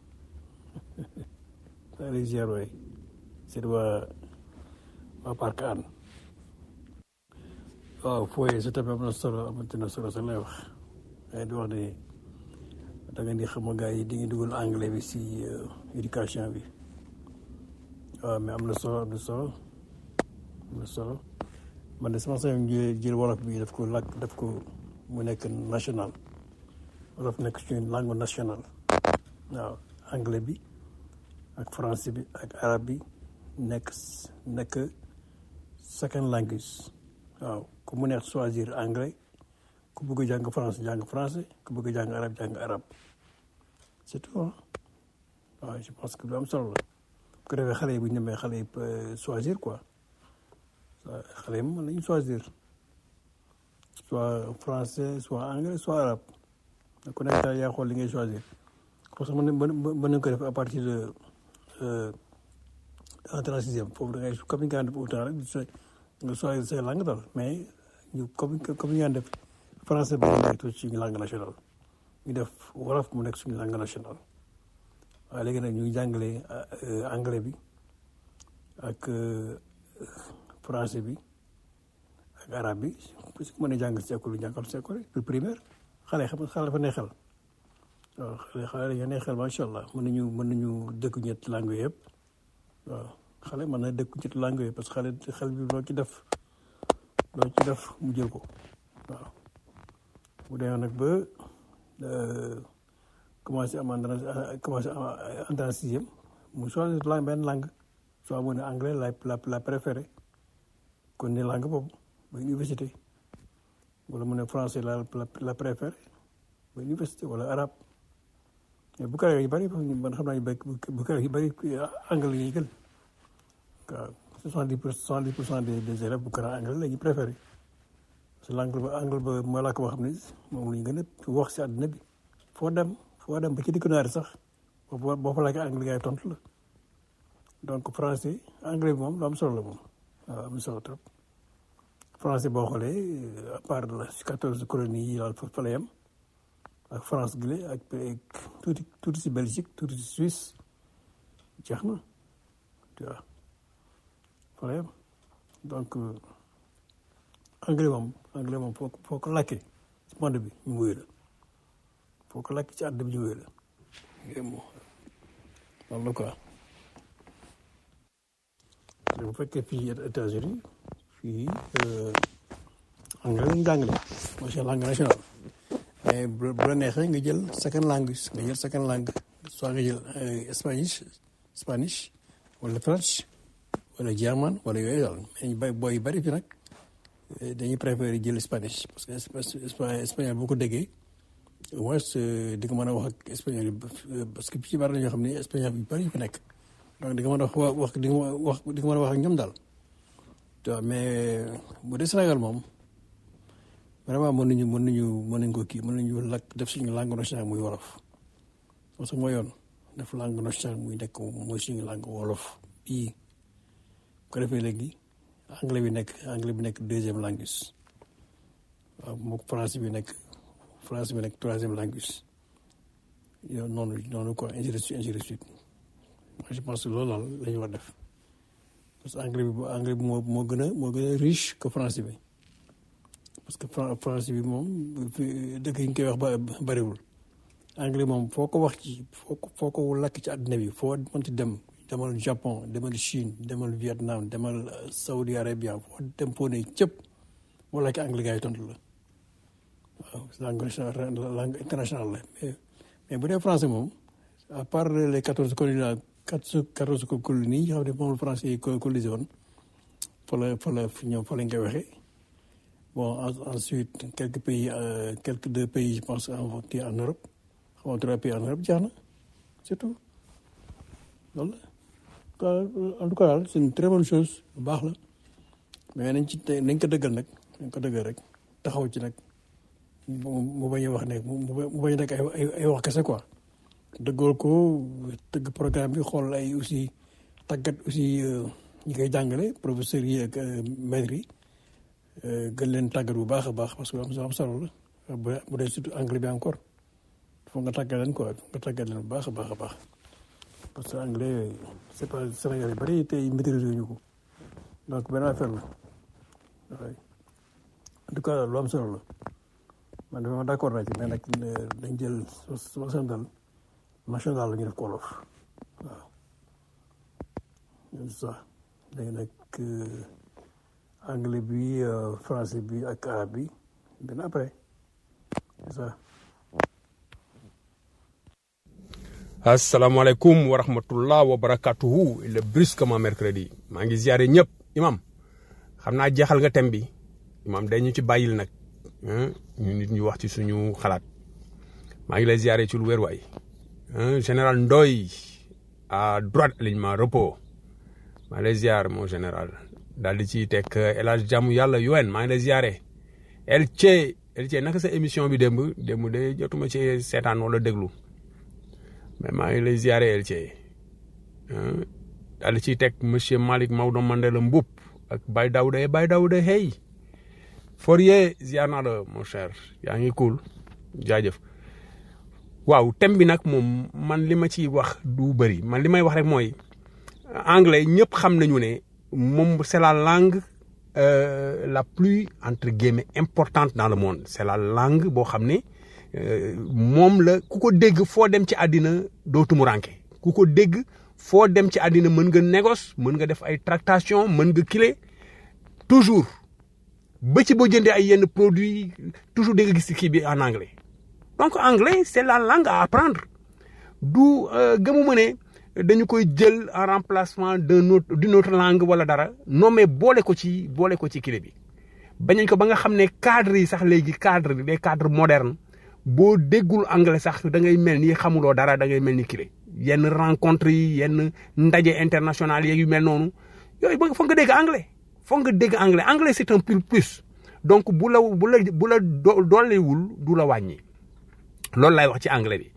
saa lay ziar waay c'est waa Parc Hann waaw fooyee sa tamit am na solo amante na solo sa lay wax waaye di wax ne da nga ni xam gars yi di ngi dugal anglais bi si éducation bi waaw mais am na solo man de sama sañoon jël wolof bi daf ko mu nekk national wolof nekk suñu langue nationale waaw anglais bi ak français bi ak arabe bi nekk second language waaw ku mu neex choisir anglais ku bëgg jàng français ku bëgg jàng arabe c'est tout waaw je pense que lu am solo la bu ko defee xale yi bu ñu demee xale yi choisir quoi xale yi mën nañu choisir soit français soit anglais soit arabe ku nekk daal yaa xool li ngay choisir parce que mën nañu ko def à partir de entrée en sixième foofu da ngay comme ni nga def autant rek nga choisir say langue daal mais ñu comme ni nga def français bi mu nekk suñu langue nationale ñu def wolof mu nekk suñu langue nationale waaye léegi nag ñu ngi jàngale anglais bi ak français bi ak arabe bi parce que mën a jàng si école yi jàngal si école yi pour primaire xale dafa neexal waaw xale dañoo neexal macha allah mën nañu dëkk ñetti langue yëpp waaw xale mën na dëkk ñetti langue yëpp parce que xale bi loo ci def mu jël ko waaw bu demee nag ba commencé entrer en sixième mu choisir benn langue soit mu ne anglais la préférée kon ni langue boobu ba université wala mu ne français la préférée ba université wala arabe mais bu kare yu bëri man xam naa bu kare yu bëri anglais yi gën waaw 70% des élèves bu kare anglais la ñu préféré parce que anglais ba mooy làkk boo xam ne moom la ñu gën a wax si àdduna bi foo dem ba ci dikk naari sax boo fa laajee anglais gars yi tontu la donc français anglais bi moom lu am solo la moom waaw am na solo trop français boo xoolee à part la 14 colonies yi daal fa la yem ak France gi ak tuuti si Belgique tuuti si Suisse jeex na tu vois fa la yem donc anglais moom foo ko làkkee ci monde bi ñu wéy la foo ko làkkee ci àdduna bi ñu wéy la loolu la quoi bu fekkee fii États-Unis fii anglais lañu jàngale mooy seen langue nationale mais bu la neexee nga jël second langue soit nga jël Spanish wala French wala German wala yooyu daal mais booy yu bëri fi nag dañuy préférer jël Spanish parce que espagnol boo ko déggee au moins di nga mën a wax ak espagnol yi parce que fii bari na ñoo xam ne espagnol yu bëri yu fi nekk donc di nga mën a wax di nga mën a wax ak ñoom daal waaw mais bu dee Sénégal moom vraiment mën nañu ko kii mën nañu lakk def suñu langue nationale muy wolof parce que mooy yoon def langue nationale muy nekk mooy suñu langue wolof bii ko defee léegi anglais bi nekk deuxième langue waaw moom français bi nekk troisième langue yow noonu quoi ainsi de suite moi je pense que loolu daal la ñu war def parce que anglais bi moo gën a riche que français bi parce que français bi moom dëkk yi ñu koy wax bariwul anglais moom foo ko wax ci foo ko lakk ci àddina bi foo mënti demal Japon demal Chine demal Vietnam demal Saudi Arabia foo dem foo ne cëpp boo lakk anglais gars yi tontu la waaw langue internationale la mais bu dee français moom à part les 14 colonies 14 colonies yi xam ne moom la français yi colonisé woon fa lañ koy waxee bon ensuite quelques 2 pays je pense en Europe xaw ma 3 pays en Europe jeex na c'est tout loolu la en tout cas daal c'est une très bonne chose bu baax la mais nañ ko dëggal nag nañ ko dëggal rek taxaw ci nag mu bañ a wax ne mu bañ a nekk ay wax kese quoi dëggal ko tëgg programme bi xool ay aussi tàggat aussi ñi koy jàngale professeurs yi ak maîtres yi gën leen tàggat bu baax a baax parce que am solo la bu dee surtout anglais bi encore foog nga tàggat leen quoi nga tàggat leen bu baax a baax a baax parce que anglais c'est pas Sénégal yi bëri tey maîtriser ñu ko donc benn affaire la waaye en tout cas lu am solo la man dama d'accord naa ci mais nag dañ jël sama seen dal national la ñu def ko wolof waaw c'est ça léegi nag anglais bi français bi ak arabe bi benn après c'est ça. asalaamaaleykum wa rahmatullah wa barakatuhu le brusquement mercredi maa ngi ziare ñëpp imam xam naa jeexal nga thème bi imam dañu ci bàyyil nag ñu nit ñu wax ci suñu xalaat maa ngi lay ziare ci lu wér waay général Ndoye à droite alignement repos maa ngi lay ziare mon général daal di ciy teg El Hadj jàmm yàlla UN maa ngi lay ziare Elche naka sa émission bi démb de jotuma ci seetaan wala déglu mais maa ngi lay ziare Elche daal di ciy teg monsieur Malick Maodo Mandela Mboup ak Baye Daouda hey Fourier ziar naa la mon cher yaa ngi cool jaajëf waaw thème bi nag moom man li ma ciy wax du bëri man li may wax rek mooy anglais ñëpp xam nañu ne moom c'est la langue la plus entre guillemets importante dans le monde c'est la langue boo xam ne moom la ku ko dégg foo dem ci àddina dootumu ranke ku ko dégg foo dem ci àddina mën nga négoce mën nga def ay tractation mën nga kile toujours ba ci boo jëndee ay yenn produits toujours dégg nga gis kii bi en anglais donc anglais c'est la langue à apprendre du gëmuma ne dañu koy jël en remplacement d'une autre langue wala dara non mais boole ko ci kile bi bañañ ko ba nga xam ne cadre yi sax léegi les cadres modernes boo déggul anglais sax da ngay mel ni xamuloo dara da ngay mel ni kile yenn rencontre yi yenn ndaje international yu mel noonu yooyu ba foog nga dégg anglais anglais c'est un plus donc bu la doolewul du la wàññi loolu laay wax ci anglais bi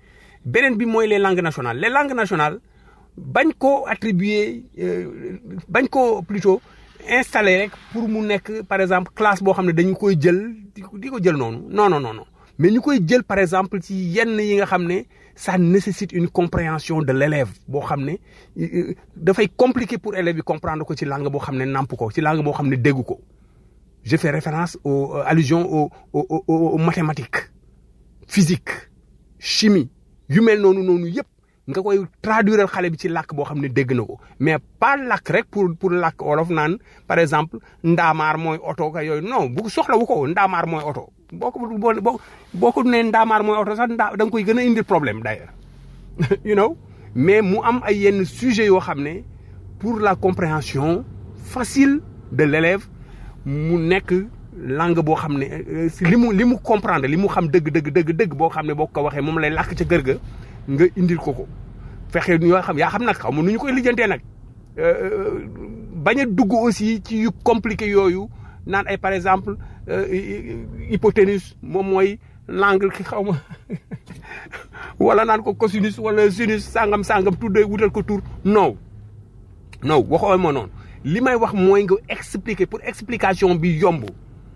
beneen bi mooy les langues nationales bañ ko attribuer bañ ko plutôt installer rek pour mu nekk par exemple classe boo xam ne dañu koy jël di ko jël noonu non mais ñu koy jël par exemple ci yenn yi nga xam ne ça nécessite une compréhension de l'élève boo xam ne dafay compliqué pour élève yi comprendre ko ci langue boo xam ne namp ko ci langue boo xam ne dégg ko je fais référence allusion aux mathématiques physique chimie yu mel noonu yëpp nga koy traduire xale bi ci làkk boo xam ne dégg na ko mais pas làkk rek pour làkk wolof naan par exemple ndaamaar mooy oto ka yooyu non bu soxla wu ko ndaamaar mooy oto boo ko nee ndaamaar mooy oto sax da nga koy gën a indil problème d'ailleurs you know mais mu am ay yenn sujets yoo xam ne pour la compréhension facile de l'élève mu nekk langue boo xam ne li mu comprendre li mu xam dëgg boo xam ne boo ko waxee moom lay làkk ca kër ga nga indil ko fexe ñoo xam yaa xam nag xaw ma nu ñu koy lijjantee nag bañ a dugg aussi ci yu compliqué yooyu naan ay par exemple hypoténuse moom mooy l'angle ki xaw ma wala naan ko cosinus wala sinus sangam tuddee wutal ko tur non waxoo ma noonu li may wax mooy nga expliquer pour explication bi yomb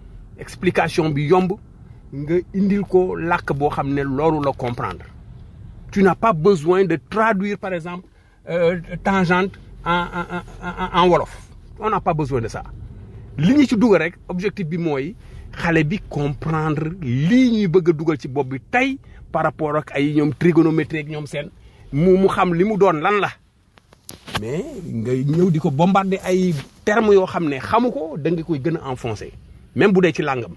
nga indil ko làkk boo xam ne loolu la comprendre tu n'as pas besoin de traduire par exemple tangente en wolof on n'a pas besoin de ça li ñu ci dugal rek objectif bi mooy xale bi comprendre lii ñuy bëgg a dugal ci bopp bi tey par rapport ak ay ñoom trigonométrie ak ñoom seen mu xam li mu doon lan la mais nga ñëw di ko bombarder ay termes yoo xam ne xamu ko da nga koy gën a enfoncer même bu dee ci làngam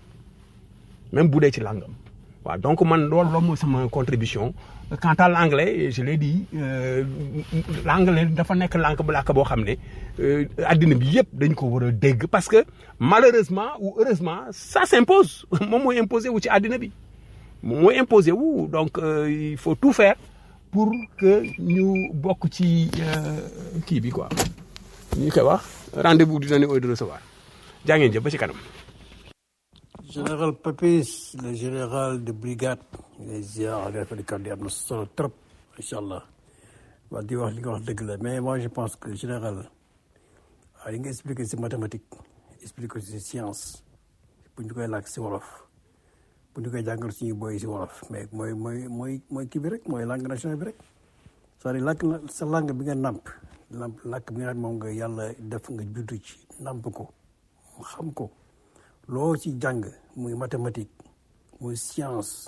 waaw donc man loolu mooy sama contribution quant à l'anglais je l'ai dit l'anglais dafa nekk làkk boo xam ne addina bi yëpp dañ ko war a dégg parce que malheureusement ou heureusement ça s'impose moom mooy imposé wu ci addina bi moom mooy imposé wu donc il faut tout faire pour que ñu bokk ci kii bi quoi ñu koy wax rendez-vous du donner et de recevoir jaa ngeen jëf ba ci kanam. Général Papis le général de brigade les ziar rafetlu kàddu yi am na solo trop incha allah wax di wax li nga wax dëgg la mais moi je pense que général li nga expliqué si mathématique expliqué si science bu ñu koy làkk si wolof bu ñu koy jàngal suñuy boy si wolof mais mooy kii bi rek mooy langue nationale bi rek c'est-à-dire làkk sa langue bi nga nàmp làkk bi nga xam moom nga yàlla def nga juddu ci nàmp ko xam ko loo ci jàng muy mathématique muy science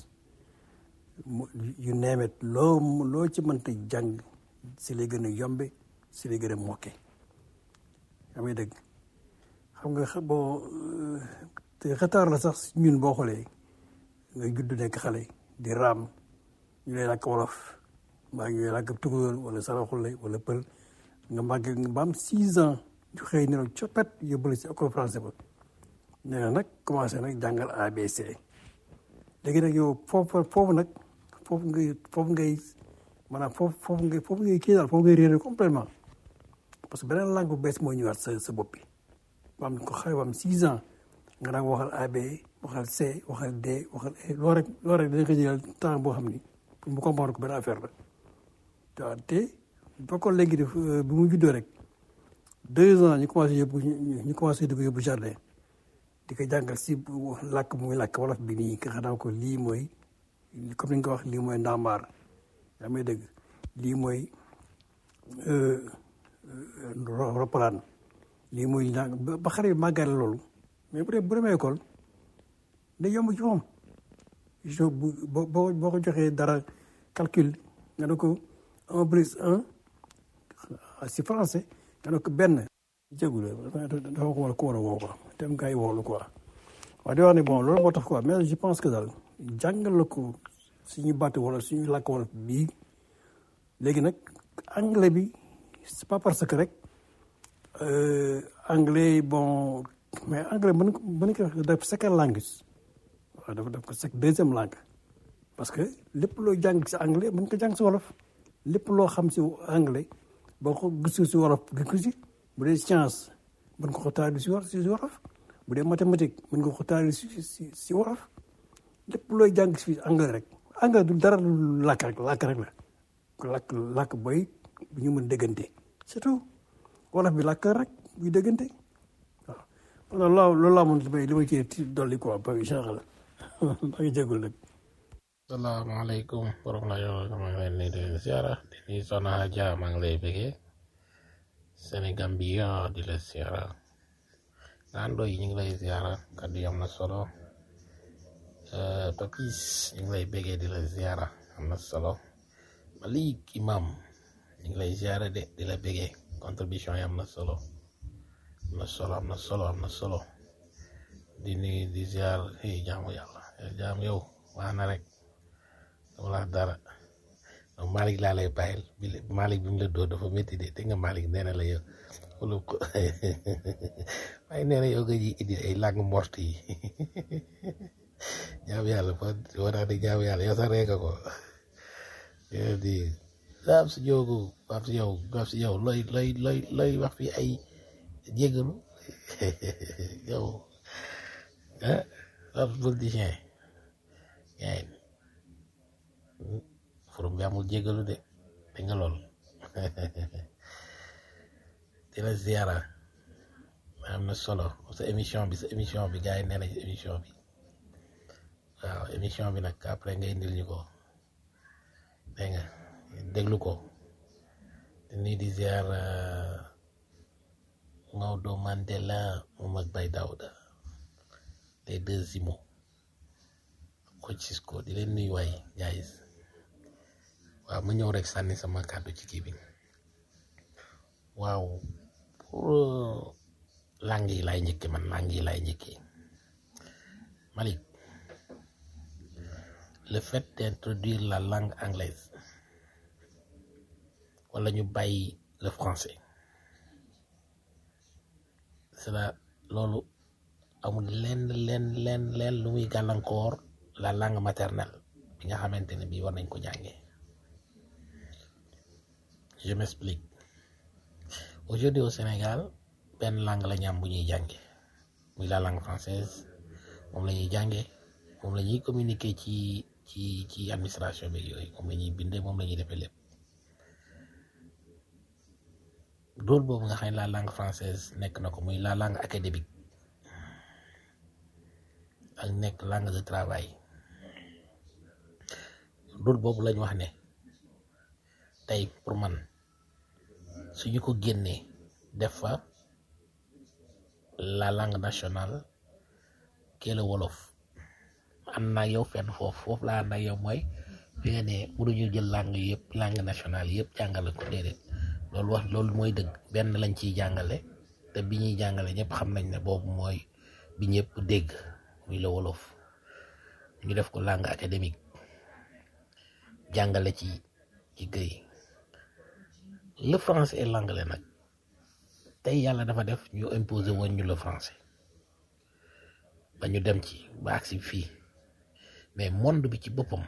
yu neemet loo ci mënta jàng si lay gën a yombe si lay gën a mokke yaa may dégg xam nga bon te xataar la sax ñun boo xoolee nga judd nekk xale di raam ñu lay làkk wolof mbaa ñu lay làkk tukulóor wala saraxule wala pël nga màgg nga ba am 6 ans ñu xëy ne la coppet yóbbale si école français ba nee na nag commencé nag jàngal ABC léegi nag yow foofu ngay maanaam foofu ngay kii daal foofu ngay réeré complètement parce que beneen langue bu bees mooy ñëwaat sa bopp bi ba am ko xëy ba am 6 ans nga naan waxal AB waxal C waxal D waxal E loolu rek dina ko jël temps boo xam ni pour mu comprendre ko benn affaire la waaw te boo ko léegi def bi mu juddoo rek 2 ans ñu commencé di ko yóbbu jardin di ko jàngal si làkk muy làkk wolof bi nii nga xam ko lii mooy comme ni nga ko wax lii mooy ndàmbaar yaa may dégg lii mooy roppalaan lii mooy ba xale bi màggale loolu mais bu demee école day yomb ci moom boo ko joxee dara calcul nga ne ko 1 plus 1 si français nga ne ko benn jégul dafa ko war a woo quoi tem gars yi woolu quoi waaye di wax ne bon loolu moo tax quoi mais je pense que daal jàngal la ko suñu batt wala suñu làkk wala bii léegi nag anglais bi c'est pas parce que rek anglais bon mais anglais mën ko def second language waaw dafa def ko deuxième langue parce que lépp loo jàng si anglais mën ko jàng si wolof lépp loo xam si anglais boo ko gisul si wolof gi ko si bu dee science mën nga ko traduire si wolof bu dee mathématique mën nga ko traduire si wolof lépp looy jàng si anglais rek anglais du dara lu làkk rek la làkk booy bu ñu mën déggante c'est tout wolof bi làkk rek buy déggante waaw loolu laa mën li may ci dolli quoi ba incha allah maa ngi jégul nag. salaamaaleykum borom la yow maa ngi leen di leen siyaara di nuyu Soxna Adja maa ngi lay bëggee Sénégambia di la siyaara Nando yi ñu ngi lay siyaara kaddu yi am na solo Papis ñu ngi lay bëggee di la siyaara am na solo Malik Imam ñu ngi lay siyaara di la bëggee contribution yi am na solo am na solo di nuyu di siyaar jaamu yàlla jaam yow wax na rek wala dara Malick laa lay bàyyil Malick bi mu la dóor dafa métti de te nga Malick nee na la yow wala ko waaye nee na yow nga ji indi ay langue morte yi jaam yàlla fa tax di jaam yàlla yow sax rek ko yow di saab si joogu baab si yow looy wax fi ay jégalu yow saab politicien yaay forum bi amul jégalu de dégg nga lool di la ziara am na solo sa émission bi gars yi nee nañ émission bi waaw émission bi nag après nga indil ñu ko dégg nga déglu ko nii di ziar Maodo Mandela moom ak Baye Daouda les deux Zimo Coach Cisco di leen nuyu waay guys waaw ma ñëw rek sànni sama kàddu ci kii bi waaw pour langue yi laay njëkkee Malik le fait d'introduire la langue anglaise wala ñu bàyyi le français cela loolu amul lenn lu muy gàllankoor la langue maternelle bi nga xamante ne bii war nañ ko jàngee. Je m'explique. Aujourd'hui au Sénégal benn langue la ñu am bu ñuy jànge muy la langue française moom la ñuy jànge moom la ñuy communiquer ci administration bi yooyu moom la ñuy bindee moom la ñuy defee lépp loolu boobu nga xam ne la langue française nekk na ko muy la langue académique ak nekk langue de travail loolu boobu lañ wax ne tey pour man suñu ko génnee def fa la langue nationale kii la wolof ànd naa yow fenn foofu laa ànd ak yow mooy fi nga ne mënuñu jël langue yëpp langue nationale yëpp jàngale ko déedéet loolu mooy dëgg benn lañ ciy jàngale te bi ñuy jàngale ñëpp xam nañ ne boobu mooy bi ñëpp dégg muy la wolof ñu def ko langue académique jàngale ci këy le français et l'anglais nag tey yàlla dafa def ñu imposer woon ñu le français ba ñu dem ci ba agsi fii mais monde bi ci boppam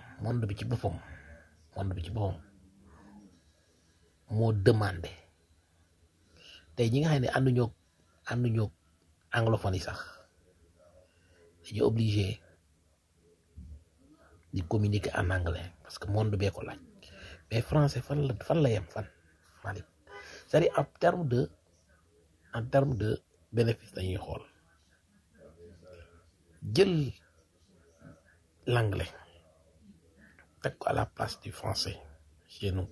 moo demandé tey ñi nga xam ne ànduñoo anglophone yi sax dañu obligé di communiquer en anglais parce que monde bee ko laaj mais français fan la yem fan Malick c'est-à-dire en terme de bénéfice dañuy xool jël l'anglais teg ko à la place du français chez nous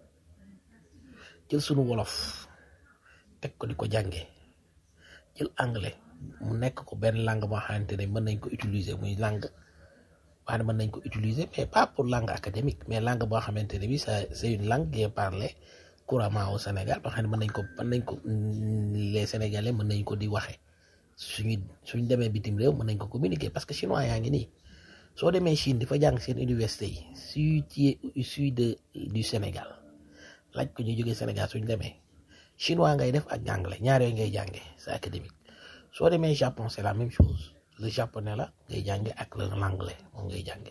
jël sunu wolof teg ko di ko jànge jël anglais mu nekk ko benn langue boo xamante ne mën nañ ko utiliser muy langue waaye mën nañ ko utiliser mais pas pour langue académique mais langue boo xamante ne bi c'est une langue qui est parlée couramment au Sénégal ba xam ne mën nañ ko les Sénégalais mën nañ ko di waxe suñ demee bitim réew mën nañ ko communiquer parce que chinois yaa ngi nii soo demee Chine di fa jàng seen université yi su ci issu du Sénégal laaj ko ñu jógee Sénégal suñ demee chinois ngay def ak anglais ñaar yooyu ngay jànge c'est académique soo demee Japon c'est la même chose le japonais la ngay jànge ak l'anglais moom ngay jànge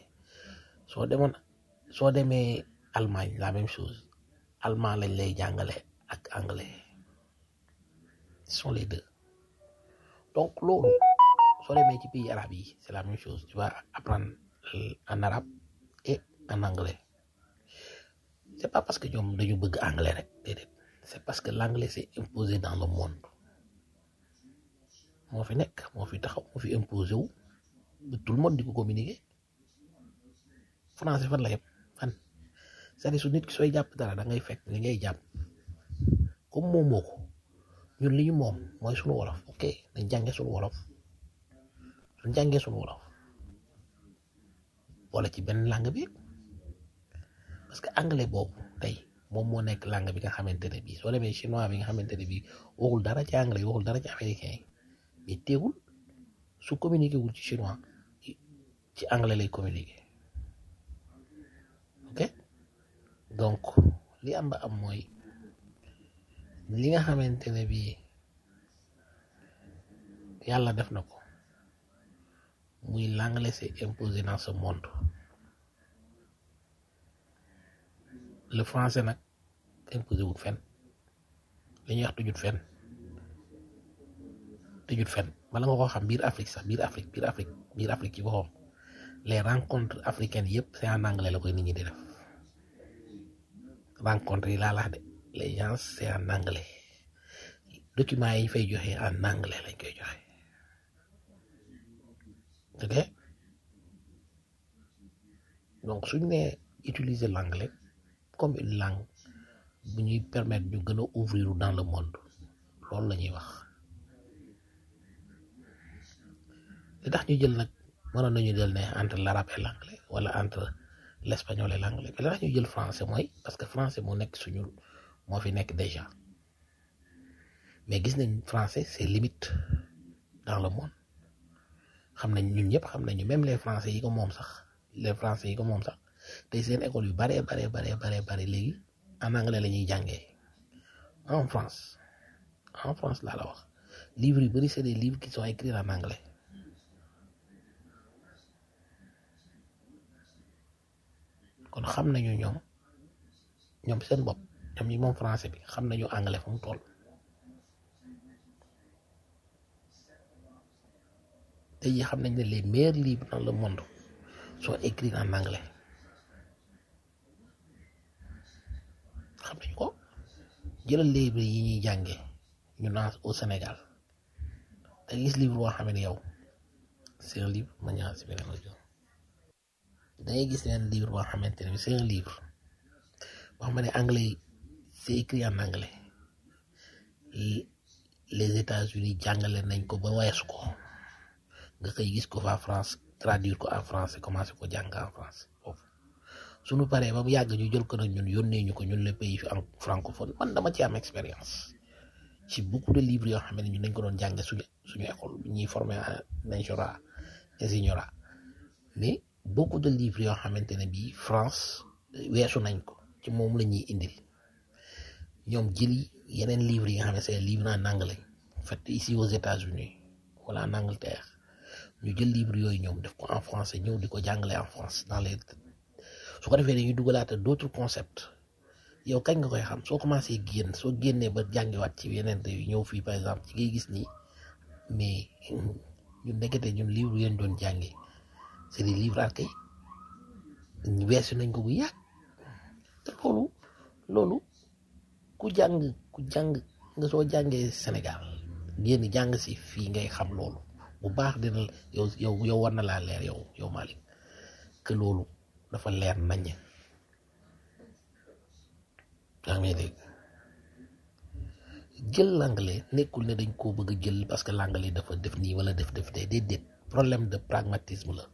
soo demee Allemagne la même chose allemand lañ lay jàngale ak anglais ce sont les deux donc loolu soo demee ci pays arabe yi c'est la même chose tu vas apprendre en arabe et en anglais c'est pas parce que ñoom dañu bëgg anglais rek déedéet c'est parce que l'anglais c'est imposé dans le monde moo fi nekk moo fi taxaw moo fi imposé wu ba tout le monde di ko communiquer français fan la yem fan c'est-à-dire su nit ki sooy jàpp dara da ngay fekk li ngay jàpp comme moom moo ko ñun li ñu moom mooy sunu wolof ok dañ jàngee sunu wolof suñ jàngee sunu wolof wala ci benn langue bi parce que anglais boobu tey moom moo nekk langue bi nga xamante ne bii soo demee chinois bi nga xamante ne bii waxul dara ci anglais waxul dara ci américain yi mais teewul su communiqué wul ci chinois ci anglais lay communiqué ok donc li am ba am mooy li nga xamante ne bii yàlla def na ko muy l'anglais c'est imposé dans ce monde le français nag imposé wul fenn li ñuy wax tëjut fenn bala nga ko xam biir Afrique sax biir Afrique ci boppam les rencontres africaines yëpp c'est en anglais la koy nit ñi di def rencontres yi laa lax de les gens c'est en anglais documents yi ñu fay joxe en anglais lañ koy joxe ok donc suñu nee utiliser l'anglais comme une langue bu ñuy permettre ñu gën a ouvrir dans le monde loolu la ñuy wax li tax ñu jël nag mënoon nañu jël ne entre l'arabe et l'anglais wala entre l'espagnol et l'anglais mais li tax ñu jël français mooy parce que français moo nekk suñu moo fi nekk déjà mais gis nañ français c'est limite dans le monde xam nañ ñun ñëpp xam nañu même les français yi ko moom sax tey seen école yu bare léegi en anglais la ñuy jàngee en France laa la wax livres yu bari c'est des livres qui sont écrits en anglais kon xam nañu ñoom seen bopp ñoom ñi moom français bi xam nañu anglais fu mu toll tey jii xam nañ ne les meilleurs livres dans le monde sont écrits en anglais xam nañu ko jëlal livre yi ñuy jàngee ñu naan au Sénégal te gis livre boo xam ne yow c'est un livre ma ñaan si beneen rajo da ngay gis leen livre boo xamante ne c'est un livre boo xam ne anglais c'est écrit en anglais les États-Unis jàngale nañ ko ba weesu ko nga koy gis ko fa France traduire ko en français commencé ko jàng en français foofu suñu paree ba mu yàgg ñu jël ko nag ñun yónnee ñu ko ñun les pays fi en francophone man dama ci am expérience ci beaucoup de livres yoo xam ne ñun dañ ko doon jàng suñu école ñuy formé national ingénieur mais beaucoup de livres yoo xamante ne bii France weesu nañ ko ci moom la ñuy indil ñoom jëli yeneen livres yi nga xam ne c'est livre en anglais fait ici aux États-Unis wala en Angleterre ñu jël livre yooyu ñoom def ko en français ñëw di ko jàngale en France dans les su ko defee dañuy dugalaata d'autres concepts yow kañ nga koy xam soo commencé soo génnee ba jàngiwaat ci yeneen réew yi ñëw fii par exemple ci ngay gis nii mais ñun nekkete ñun livre yéen doon jàngi c'est des livres archaïques weesu nañ ko bu yàgg te loolu ku jàng nga soo jàngee Sénégal génn jàng si fii ngay xam loolu bu baax dina yow war na laa leer yow Malick que loolu dafa leer nañ yaa ngi dégg jël l'anglais nekkul ne dañ koo bëgg a jël parce que l'anglais dafa def nii wala def déedéet problème de pragmatisme la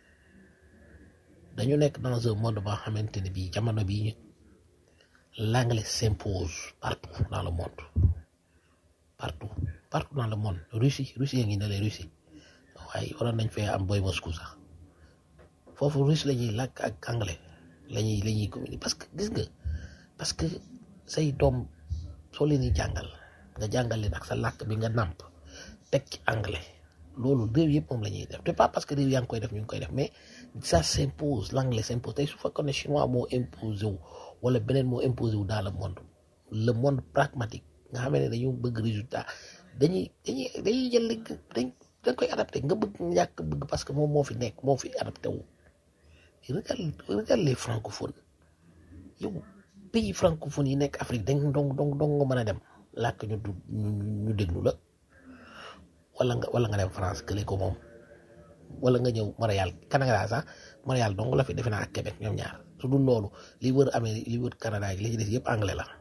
dañu nekk dans un monde boo xamante ne bii jamono bii l'anglais s'impose partout dans le monde partout dans le monde Russie ngi ne la Russie waaye waroon nañ fee am boy Moscou sax foofu russe la ñuy làkk ak anglais la ñuy communiquer parce que gis nga parce que say doom soo leen di jàngal nga jàngal leen ak sa làkk bi nga nàmp teg ci anglais loolu réew yëpp moom la ñuy def te pas parce que réew yaa ngi koy def ñu ngi koy def mais ça s'impose l'anglais s'impose tey su fekkoon ne chinois moo imposé wu wala beneen moo imposé wu dans le monde pragmatique nga xam ne dañu bëgg résultat dañuy jël dañ koy adapté nga bëgg ñàkk bëgg parce que moom moo fi nekk moo fi adapté wu regarde les francophones yow pays francophone yi nekk Afrique dañ dong nga mën a dem làkk ñu déglu la wala nga dem France kële ko moom wala nga ñëw Montréal Canada sax Montréal dong la fi defe naa ak Québec ñoom ñaar su dul loolu li wër Amérique li wër Canada gi li ci des yëpp anglais la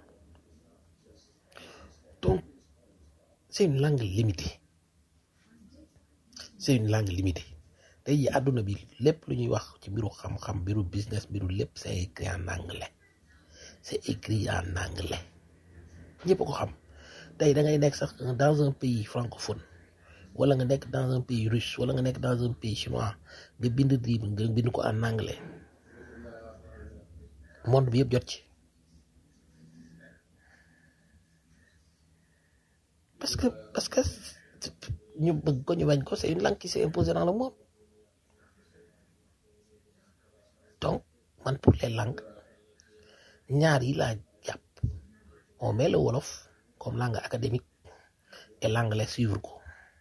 donc c'est une langue limitée tey jii àdduna bi lépp lu ñuy wax ci mbiru xam-xam mbiru business mbiru lépp c'est écrit en anglais ñëpp ko xam tey da ngay nekk sax dans un pays francophone wala nga nekk dans un pays russe wala nga nekk dans un pays chinois nga bind livre nga bind ko en anglais monde bi yëpp jot ci parce que ñu bëgg ko ñu bañ ko c'est une langue qui s'est imposée dans le monde donc man pour les langues ñaar yi laa jàpp on met le wolof comme langue académique et l'anglais suivre ko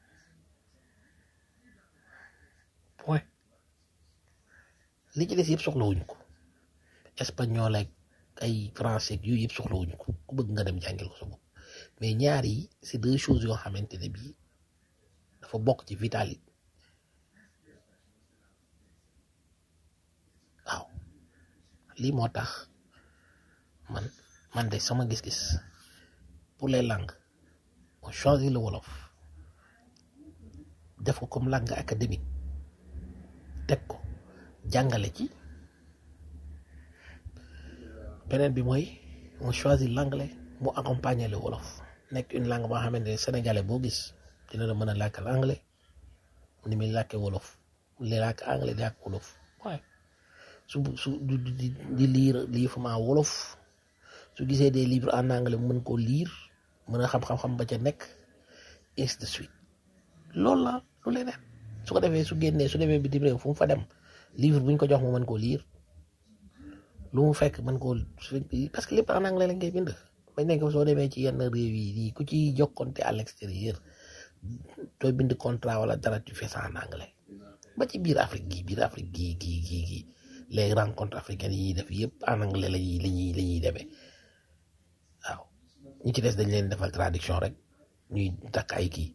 point li ci des yëpp soxlawuñu ko espagnol ak ay français yu yëpp soxlawuñu ko ku bëgg nga dem jàngil ko sa bopp mais ñaar yi c'est deux choses yoo xamante ne bii dafa bokk ci vitalité waaw lii moo tax man de sama gis-gis pour les langues on choisit le wolof def ko comme langue académique teg ko jàngale ci beneen bi mooy on choisit l'anglais mu accompagner le wolof nekk une langue boo xamante ne sénégalais boo gis dina la mën a làkk anglais ni muy làkke wolof li làkk anglais di làkk wolof waaye su di lire livre wolof su gisee des livres en anglais mën koo lire mën a xam-xam ba ca nekk ainsi de suite loolu la lu leneen su ko defee su génnee su demee bitim réew fu mu fa dem livre bu ñu ko jox mu mën koo lire lu mu fekk mën koo parce que lépp en anglais lañ koy bind bañ nekk soo demee ci yenn réew yi ku ci jokkonte à l'extérieur dooy bind contrat wala dara tu fais ça en anglais ba ci biir Afrique gii les rencontres africaines yi ñuy def yëpp en anglais la ñuy demee waaw ñi ci des dañ leen defal traduction rek ñuy takk ay kii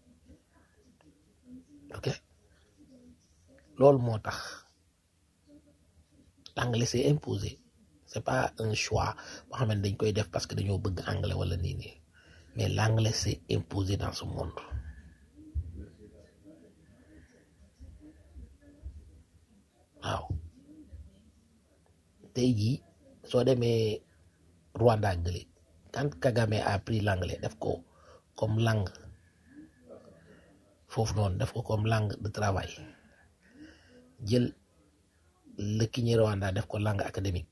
ok loolu moo tax l'anglais c'est imposé c'est pas un choix boo xam ne dañ koy def parce que dañoo bëgg anglais wala nii mais l'anglais c'est imposé dans ce monde waaw tey jii soo demee Rwanda gële quand Kagame a pris l'anglais def ko comme langue foofu noonu def ko comme langue de travail jël le Kinyarwanda def ko langue académique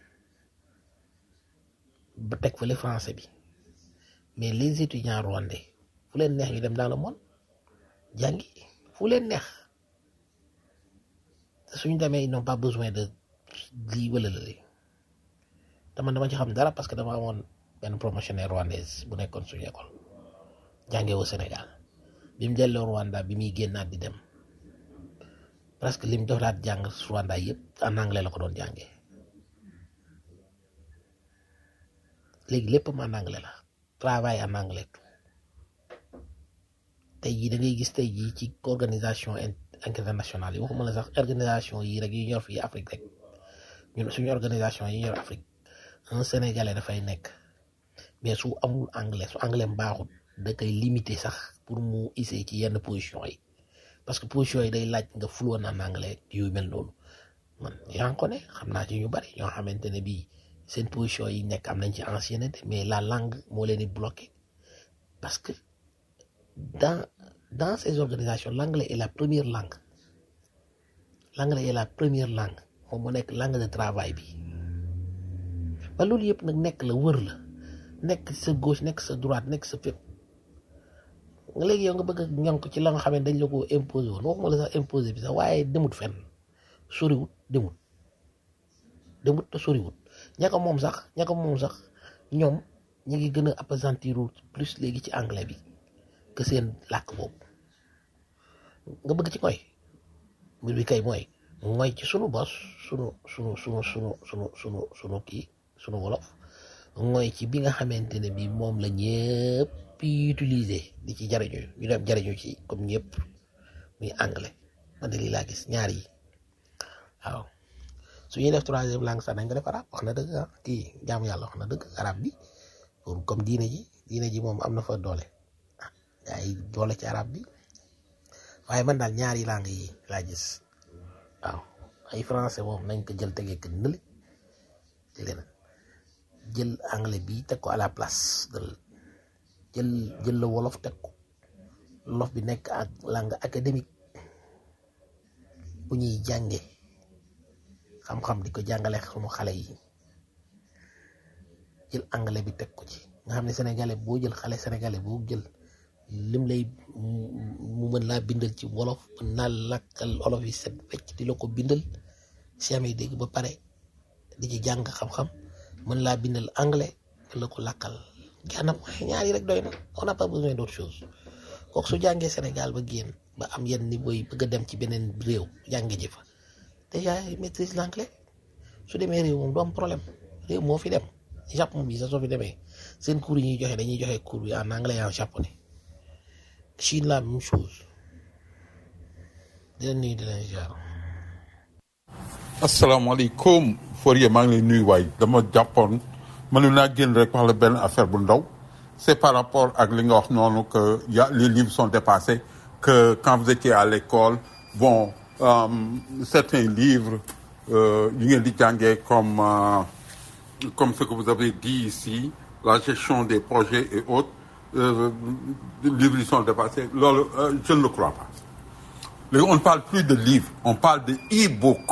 ba teg fa le français bi mais les étudiants rwandais fu leen neex ñu dem dans le monde jàngi fu leen neex te suñu demee ils n'ont pas besoin de lii wala lële te man dama ci xam dara parce que dama amoon benn promotionnaire rwandaise bu nekkoon suñu école jàngee au Sénégal bi mu delloo Rwanda bi muy génnaat di dem presque lim doxaat jàng Rwanda yëpp en anglais la ko doon jàngee léegi lépp en anglais la travail en anglais tout tey jii da ngay gis tey jii ci organisation internationale yi waxuma la sax organisation yi rek yu ñor fii Afrique rek ñun suñu organisation yi ñor Afrique un Sénégalais dafay nekk mais su amul anglais su anglais baaxul da koy limiter sax pour mu essayer ci yenn position yi parce que position yi day laaj nga fluent en anglais yu mel noonu man yaa ngi ko ne xam naa ci ñu bari ñoo xamante ne bii seen position yi nekk am nañ ci ancienneté mais la langue moo leen di bloqué parce que dans ces organisations l'anglais est la première langue moom moo nekk langue de travail bi ba loolu yëpp nag nekk la wër la nekk sa gauche nekk sa droite nekk sa fépp nga léegi yow nga bëgg a ñonk ci la nga xam ne dañ la ko imposé woon waxuma la sax imposé bi sax waaye demut fenn soriwut demut te soriwut ña ko moom sax ñoom ñu ngi gën a appesantir plus léegi ci anglais bi que seen làkk boobu nga bëgg ci koy mbir bi kay mooy mooy ci sunu bos sunu kii sunu wolof mooy ci bi nga xamante ne bi moom la ñëpp utiliser di ci jariñu ñu dem jariñu ci comme ñëpp muy anglais man de lii laa gis ñaar yi waaw su ñuy def troisième langue sax nañ ko def arab wax na dëgg kii jaamu yàlla wax na dëgg arab bi comme diine ji moom am na fa doole gaa yi doole ci arab bi waaye man daal ñaari langue yi laa gis waaw ay français moom nañ ko jël tegee ko nële jël anglais bi teg ko à la place jël la wolof teg ko wolof bi nekk ak langue académique bu ñuy jànge xam-xam di ko jàngale sunu xale yi jël anglais bi teg ko ci nga xam ne sénégalais boo jël xale sénégalais boo jël lim lay mu mën laa bindal ci wolof mën naa lakkal wolof yi set wecc di la ko bindal si amee dégg ba pare di ci jàng xam-xam mën laa bindal anglais di la ko lakkal gànnaaw ñaari rek doy na on n'a pas besoin d'autre chose kooku su jàngee Sénégal ba génn ba am yenn niveau yi bëgg a dem ci beneen réew jànge ji fa déjà maîtrise l'anglais su demee réew moom du am problème réew moo fi dem Japon bi sax soo fi demee seen cours yi ñuy joxe dañuy joxe cours bi en anglais et en japonais Chine la même chose di leen nuyu di leen jaar. asalaamaaleykum Fourier maa ngi lay nuyu waay dama jàppoon mënu naa génn rek wax la benn affaire bu ndaw c'est par rapport ak li nga wax noonu que les livres sont dépassés que quand vous étiez à l'école bon certains livres yu ngeen di jàngee comme ce que vous avez dit ici la gestion des projets et autres les livres ils sont dépassés loolu je ne le crois pas léegi on ne parle plus de livres on parle de e-book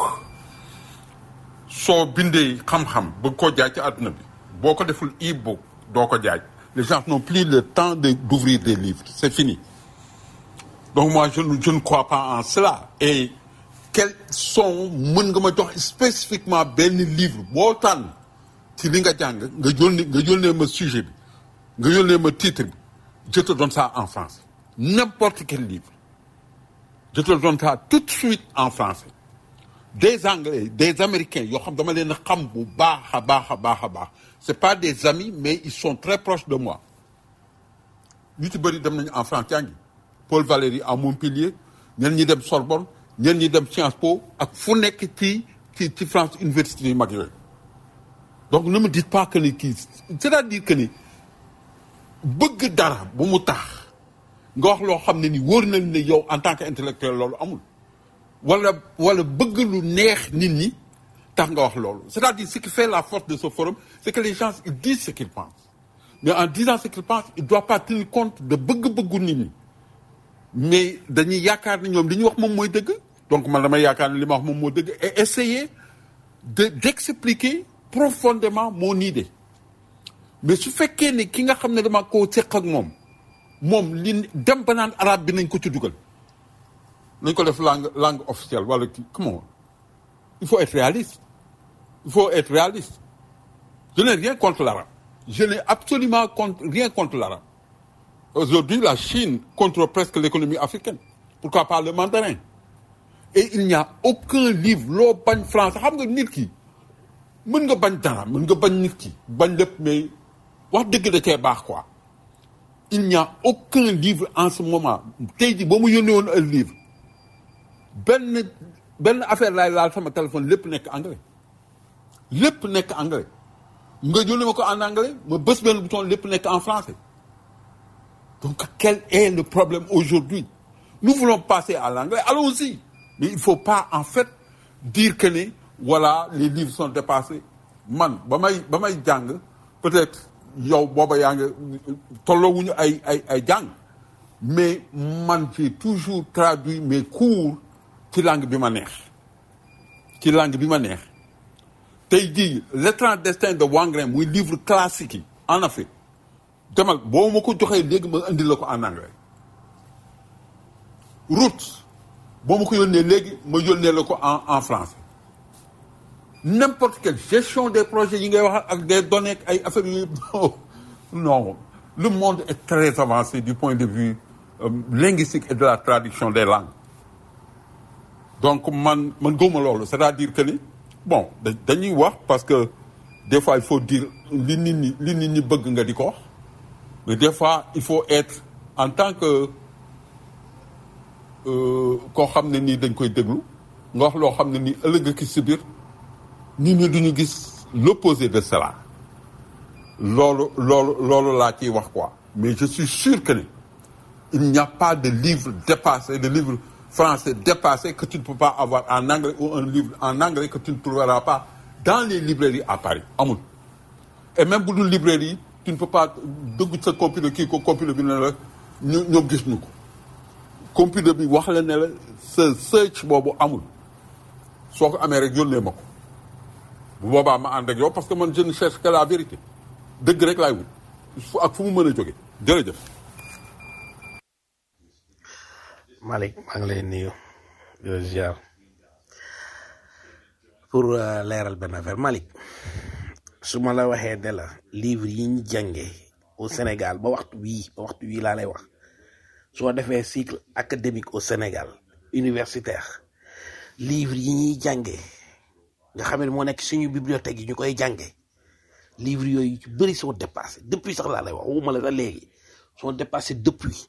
soo bindee xam-xam bëgg koo jaay ci àdduna bi boo ko deful e-book doo ko jaay les gens n'ont plus le temps d'ouvrir des livres c'est fini donc moi je ne crois pas en cela et quels sont mën nga ma jox spécifiquement benn livre boo tànn ci li nga jàng nga yónnee ma sujet bi nga yónnee ma titre bi je te donne ça en français n'importe quel livre je te donne ça tout de suite en français des anglais des américains yoo xam dama leen a xam bu baax a baax a baax a baax c'est pas des amis mais ils sont très proches de moi ñu ci bëri dem nañu en France jàngi Paul Valéry à Montpellier ñenn ñi dem Sorbonne ñenn ñi dem Sciences Po ak fu nekk ci France université yu mag yooyu donc ne me dites pas que ni kii c'est-à-dire que ni bëgg dara bu mu tax nga wax loo xam ne ni wóor na ne yow en tant qu'intellectuel loolu amul wala bëgg lu neex nit ñi tax nga wax loolu c'est-à-dire ce qui fait la force de ce forum c'est que les gens ils disent ce qu'ils pensent mais en disant ce qu'ils pensent ils doivent pas tenir compte de bëgg-bëggu nit ñi mais dañuy yaakaar ne ñoom li ñuy wax moom mooy dëgg donc man damay yaakaar ne li ma wax moom moo dëgg et essayer d'expliquer profondément mon idée mais su fekkee ne ki nga xam ne dama koo seq ak moom li dem ba naan arabe bi nañ ko ci dugal nañ ko def langue officielle wala kii comment il faut être réaliste je n'ai rien contre l'arabe je n'ai absolument rien contre l'arabe aujourd'hui la Chine contrôle presque l'économie africaine pourquoi pas le mandarin et il n'y a aucun livre loo bañ français xam nga nit ki mën nga bañ dara mën nga bañ nit ki bañ lépp mais wax dëgg da cee baax quoi il n'y a aucun livre en ce moment tey jii ba mu yónnee woon un livre benn affaire laay laal sama téléphone lépp nekk anglais nga yónnee ma ko en anglais ma bës benn bouton lépp nekk en français donc quel est le problème aujourd'hui nous voulons passer à l'anglais allons-y mais il faut pas en fait dire que ne voilà les livres sont dépassés man ba may jàng peut-être yow booba yaa nga tolloowuñu ay jàng mais man j'ai toujours traduit mes cours ci langue bi ma neex tey jii L'étrange destin de Wangrin muy livre classique yi en Afrique demal boo ma ko joxee léegi ma indi la ko en anglais route boo ma ko yónnee léegi ma yónnee la ko en français n'importe quelle gestion des projets yi ngay wax ak des données ay affaires yu non le monde est très avancé du point de vue linguistique et de la traduction des langues donc man gëwma loolu c'est-à-dire que ni bon dañuy wax parce que des fois il faut dire li nit ñi bëgg nga di ko wax mais des fois il faut être en tant que koo xam ne nii dañ koy déglu nga wax loo xam ne nii ëllëg ak si biir nit ñi duñu gis l'opposé de cela loolu laa ciy wax quoi mais je suis sûr que ni il n'y a pas de livre dépassé de livre français dépassé que tu ne peux pas avoir en anglais ou un livre en anglais que tu ne trouveras pas dans les librairies à Paris amul et même bu dul librairie tu ne peux pas dugg sa computer kii ko computer bi ne la ñoom gis ñu ko computer bi wax la ne la sa search boobu amul soo ko amee rek yónnee ma ko bu boobaa ma ànd ak yow parce que man je ne cherche que la vérité dëgg rek laay wut ak fu mu mën a jóge jërëjëf. Malick maa ngi lay nuyu di la ziar pour leeral benn affaire Malick su ma la waxee de la livre yi ñu jàngee au Sénégal ba waxtu wii laa lay wax soo defee cycle académique au Sénégal universitaire livre yi ñuy jàngee nga xam ne moo nekk suñu bibliothèque yi ñu koy jàngee livre yooyu ci bëri sont dépassés depuis sax laa lay wax waxuma la sax léegi sont dépassés depuis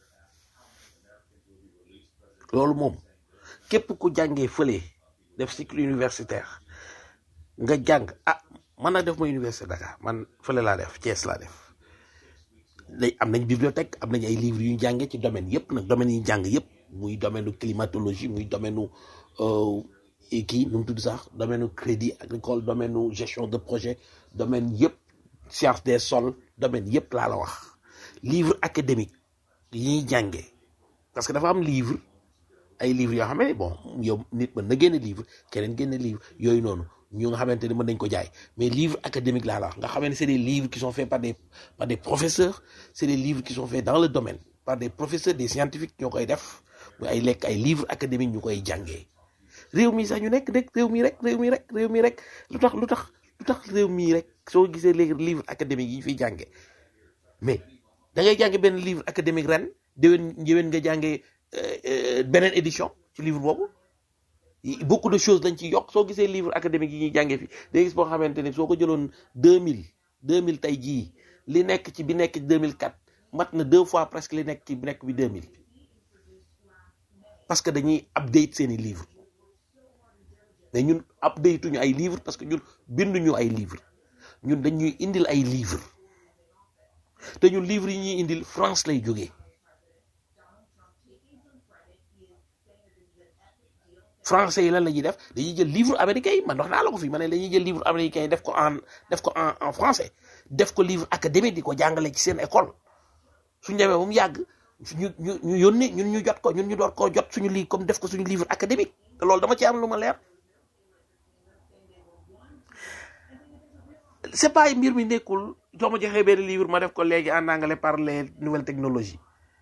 loolu moom képp ku jàngee fële def cycle universitaire nga jàng man nag def ma université Dakar man fële laa def Thiès laa def am nañ bibliothèque am nañ ay livres yu ñu jàngee ci domaine yëpp nag domaine yi ñu jàng yëpp muy domaine climatologie muy domaine kii nu mu tudd sax domaine crédit agricole domaine gestion de projet domaine yëpp science des sols domaine yëpp laa la wax livre académique yi ñuy jàngee parce que dafa am livre ay livres yoo xam ne bon yow nit mën na génne livre keneen génne livre yooyu noonu ñu nga xamante ne mën nañ ko jaay mais livre académique laa la wax nga xamante ne c'est des livres qui sont faits par des professeurs c'est des livres qui sont faits dans le domaine par des professeurs des scientifiques ñoo koy def muy ay lekk ay livres académiques ñu koy jàngee réew mi sax ñu nekk rek réew mi rek lu tax réew mi rek soo gisee léegi livre académique yi ñu fiy jàngee mais da ngay jànge benn livre académique ren déwén nga jàngee beneen édition ci livre boobu beaucoup de choses lañ ci yokk soo gisee livre académique yi ñuy jàngee fi day gis boo xamante ne soo ko jëloon 2000 tey jii li nekk ci bi nekk ci 2004 mat na 2 fois presque li nekk ci bi nekk bi 2000 parce que dañuy update seeni livre mais ñun update ñu ay livre parce que ñun binduñu ay livre ñun dañuy indil ay livre te ñun livre yi ñuy indil France lay jógee français yi lan la ñuy def dañuy jël livre américain yi man wax naa la ko fii ma ne dañuy jël livre américain yi def ko en français def ko livre académique di ko jàngale ci seen école suñu demee ba mu yàgg ñu yónni ñun ñu jot ko ñun ñu door koo jot suñu lii comme def ko suñu livre académique te loolu dama ci am lu ma leer c'est pas mbir mi nekkul soo ma joxee benn livre ma def ko léegi en anglais par les nouvelles technologies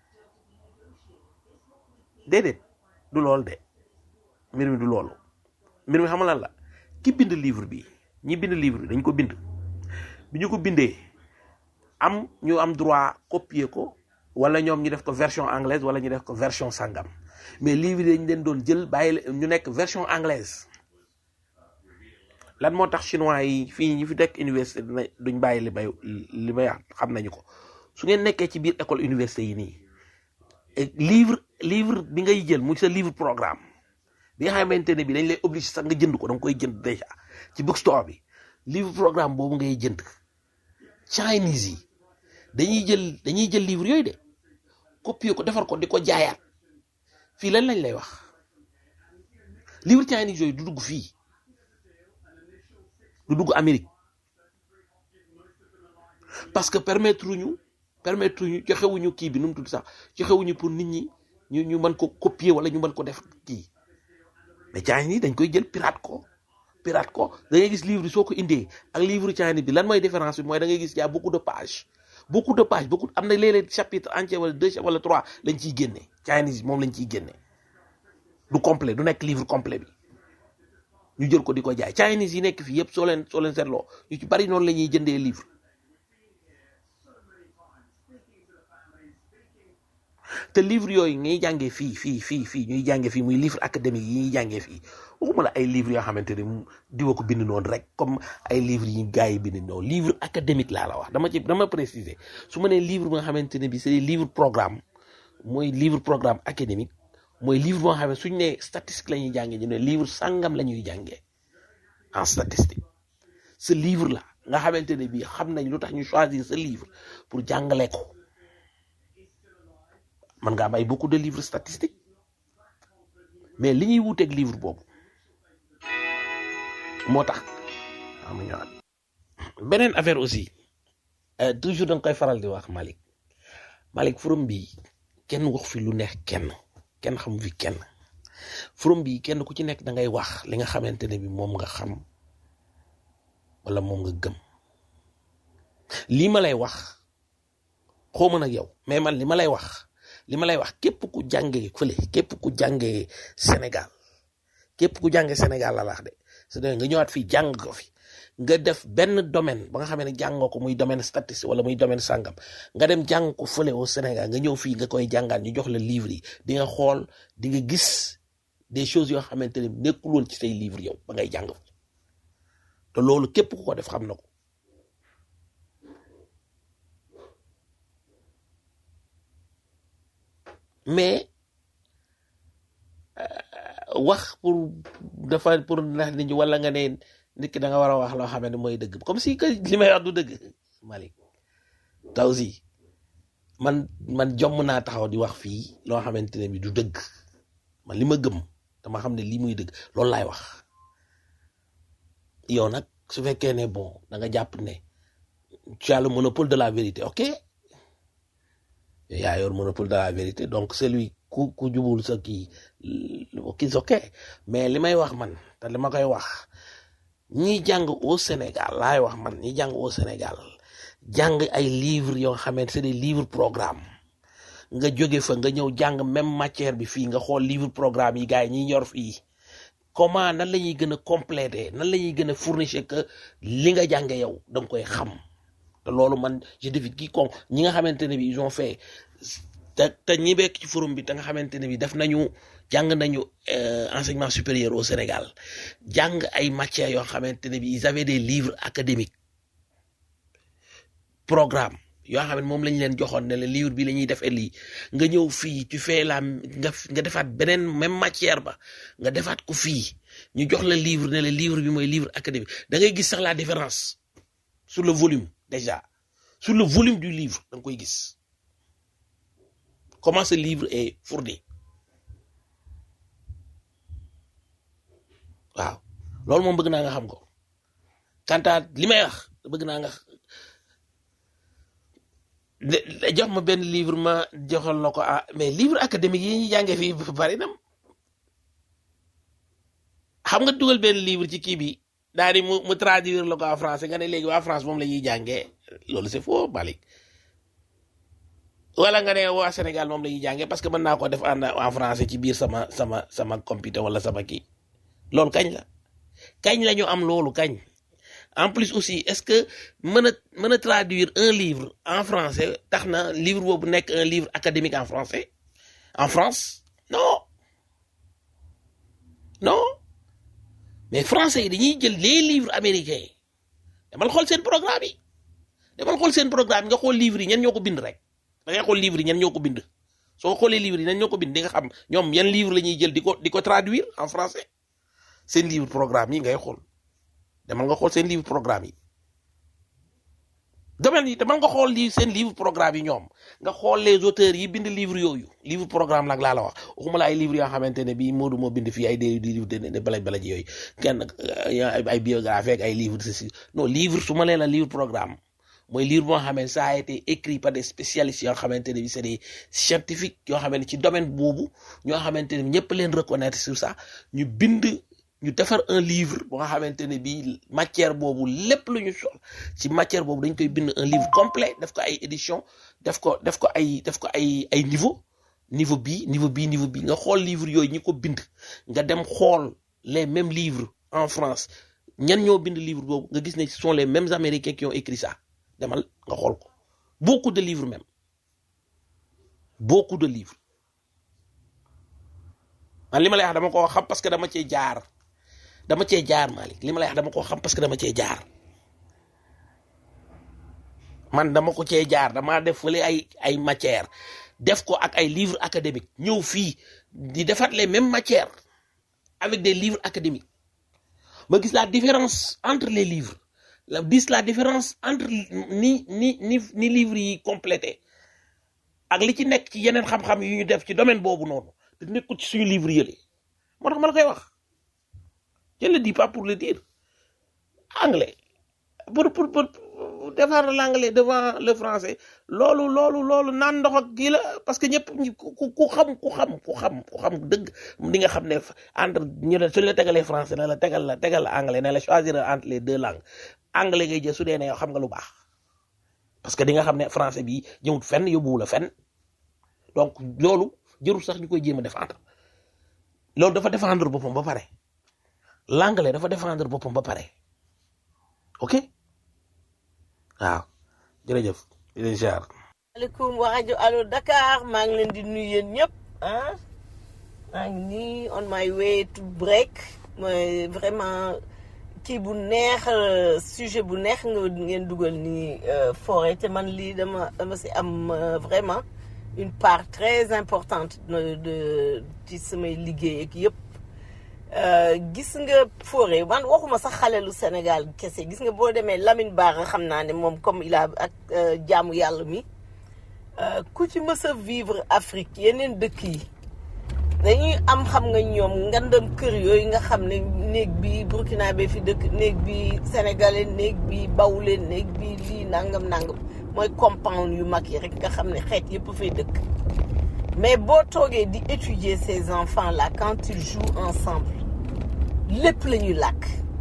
déedéet du loolu de mbir mi du loolu mbir mi xam lan la ki bind livre bi ñi bind livre bi dañ ko bind bi ñu ko bindee ñu am droit copier ko wala ñoom ñu def ko version anglaise wala ñu def ko version sangam mais livre yi dañ leen doon jël bàyyi ñu nekk version anglaise lan moo tax chinois yi fii ñi fi nekk université duñ bàyyi li may xam nañu ko su ngeen nekkee ci biir école université yi nii livre bi ngay jël muy sa livre programme bi nga xamante ne bi dañ lay obligé sax nga jënd ko da nga koy jënd déjà ci bookstore bi livre programme boobu ngay jënd Chinese yi dañuy jël livre yooyu de copier ko defar ko di ko jaayaat fii lan lañ lay wax livre Chinese yooyu du dugg fii du dugg Amérique parce que permettre ñu joxewuñu kii bi nu mu tudd sax joxewuñu pour nit ñi ñu mën ko copier wala ñu mën ko def kii mais Chinese yi dañ koy jël pirate ko da ngay gis livre soo ko indee ak livre Chinese bi lan mooy différence bi mooy da ngay gis y a beaucoup de pages am na léeg-léeg chapitre entier wala 2 wala 3 lañ ciy génne Chinese moom lañ ciy génne du complet du nekk livre complet bi ñu jël ko di ko jaay Chinese yi nekk fii yëpp soo leen seetloo ñu ci bari noonu la ñuy jëndee livre te livre yooyu ngay jàngee fii ñuy jàngee fii muy livre académique yi ñuy jàngee fii waxuma la ay livres yoo xamante ne diwa ko bind noonu rek comme ay livres yi gars yi bind noonu livre académique laa la wax dama préciser su ma nee livre ba nga xamante ne bi c'est des livres programme mooy livre programme académique mooy livre boo xam ne suñ ne statistique la ñuy jàngee ñu ne livre sàngam la ñuy jàngee en statistique ce livre là nga xamante ne bii xam nañ lu tax ñu choisir ce livre pour jàngale ko man nga am ay beaucoup de livres statistiques mais li ñuy wuteeg livre boobu moo tax am ñëwaat beneen affaire aussi toujours da nga koy faral di wax Malick forum bi kenn wax fi lu neex kenn xamu fi kenn forum bi kenn ku ci nekk da ngay wax li nga xamante ne bi moom nga xam wala moom nga gëm lii ma lay wax xawma nag yow mais man li ma lay wax képp ku jàngee fële képp ku jàngee Sénégal la wax de c'est-à-dire nga ñëwaat fii jàng ko fi nga def benn domaine ba nga xamee ne jàngoo ko muy domaine statistique wala muy domaine sàngam nga dem jàng ko fële au Sénégal nga ñëw fii nga koy jàngaat ñu jox la livre yi di nga xool di nga gis des choses yoo xamante ne nekkul woon ci say livre yow ba ngay jàng te loolu képp ku ko def xam na ko mais wax pour ndax nit ñi wala nga ne nit ki da nga war a wax loo xam ne mooy dëgg comme si que li may wax du dëgg Malick Tawsi man jomm naa taxaw di wax fii loo xamante ne bi du dëgg man li ma gëm dama xam ne lii muy dëgg loolu laay wax yow nag su fekkee ne bon da nga jàpp ne tu as le monopole de la vérité ok yaa yor monopole de la vérité donc celui ku jubul sa kii ok mais li may wax man te li ma koy wax ñi jàng au Sénégal laay wax man ñi jàng au Sénégal jàng ay livres yoo xamante c'est des livres programme nga jóge fa nga ñëw jàng même matière bi fii nga xool livre programme yi gars yi ñi yor fii comment nan la ñuy gën a compléter nan la ñuy gën a fournir que li nga jànge yow da nga koy xam te loolu man je défie quiconque ñi nga xamante ne bi ils ont fait te ñi bekk ci forum bi te nga xamante ne bi def nañu jàng nañu enseignement supérieur au Sénégal jàng ay matières yoo xamante ne bi ils avaient des livres académiques programme yoo xam ne moom lañ leen joxoon ne le livre bi la ñuy def lii nga ñëw fii tu fais nga defaat beneen même matière ba nga defaat ko fii ñu jox la livre ne le livre bi mooy livre académique da ngay gis sax la différence sur le volume déjà sur le volume du livre da nga koy gis comment ce livre est fourni waaw loolu moom bëgg naa nga xam ko kantaat li may wax bëgg naa nga jox ma benn livre ma joxal la ko mais livre académique yi ñuy jàngee fii bari na xam nga dugal benn livre ci kii bi daal di mu traduire la ko en français nga ne léegi waa France moom la ñuy jàngee loolu c'est faux Malick wala nga ne waa Sénégal moom la ñuy jàngee parce que mën naa ko def en français ci biir sama computer wala sama kii loolu kañ la ñu am loolu kañ en plus aussi est-ce que mën a traduire un livre en français tax na livre boobu nekk un livre académique en français en France non mais français yi dañuy jël les livres américains demal xool seen programme yi nga xool livres yi ñan ñoo ko bind rek da ngay xool livres yi ñan ñoo ko bind soo xoolee livres yi ñan ñoo ko bind di nga xam ñoom yan livre la ñuy jël di ko traduire en français seen livre programme yi ngay xool demal nga xool seen livre programme yi demal nga xool seen livre programme yi ñoom nga xool les auteurs yi bind livre yooyu livre programme nag laa la wax waxuma la ay livres yoo xamante ne bii Modou moo bind fii ay des livres de balaj yooyu kenn ay biographie ak ay livres de ceci non livre su ma leen la livre programme mooy livre boo xamante ça a été écrit par des spécialistes yoo xamante ne bi c'est des scientifiques yoo xamante ne ci domaine boobu ñoo xamante ne ñëpp leen reconnaître sur ça ñu defar un livre boo nga xamante ne bii matière boobu lépp lu ñu sol ci matière boobu dañ koy bind un livre complet def ko ay édition def ko ay niveau bii nga xool livre yooyu ñi ko bind nga dem xool les mêmes livres en France ñan ñoo bind livre boobu nga gis ne ce sont les mêmes Américains qui ont écrit ça demal nga xool ko beaucoup de livres même beaucoup de livres man li ma lay wax dama koo xam parce que dama cee jaar Malick li ma lay wax dama koo xam parce que dama cee jaar man dama ko cee jaar damaa def fële ay matière def ko ak ay livres académiques ñëw fii di defaat les mêmes matières avec des livres académiques ma gis la différence entre les livres la différence entre ni livres yi complété ak li ci nekk ci yeneen xam-xam yu ñu def ci domaine boobu noonu te nekkul ci suñu livre yële moo tax ma la koy wax je le dis pas pour le dire anglais pour défendre l'anglais devant le français loolu naan ndox ak kii la parce que ñëpp ku xam dëgg di nga xam ne entre ñu ne su la tegalee français ne la tegal la anglais ne la choisir entre les deux langues anglais ngay jël su dee ne yow xam nga lu baax parce que di nga xam ne français bi jëmut fenn yóbbuwu la fenn donc loolu jërul sax ñu koy jéem a défendre loolu dafa défendre boppam ba pare l'anglais dafa défendre boppam ba pare ok waaw jërëjëf di leen jaar. maaleykum wa rajo Allo Dakar maa ngi leen di nuyu yéen ñëpp ah maa ngi nii on my way to break mooy vraiment kii bu neex sujet bu neex ngeen dugal nii forêt te man lii dama si am vraiment une part très importante de ci samay liggéey ak yëpp gis nga forêt man waxuma sax xalelu Sénégal kese gis nga boo demee Lamine Bara xam naa ne moom comme il a ak jaamu yàlla mi ku ci mës a vivre Afrique yeneen dëkk yi dañuy am xam nga ñoom ngandam kër yooyu nga xam ne néeg bi burkinabé fi dëkk néeg bi sénégalais néeg bi bawle néeg bi lii nangam mooy compound yu mag yi rek nga xam ne xeet yëpp fay dëkk mais boo toogee di étudier ces enfants là quand ils jouent ensemble lépp la ñuy làkk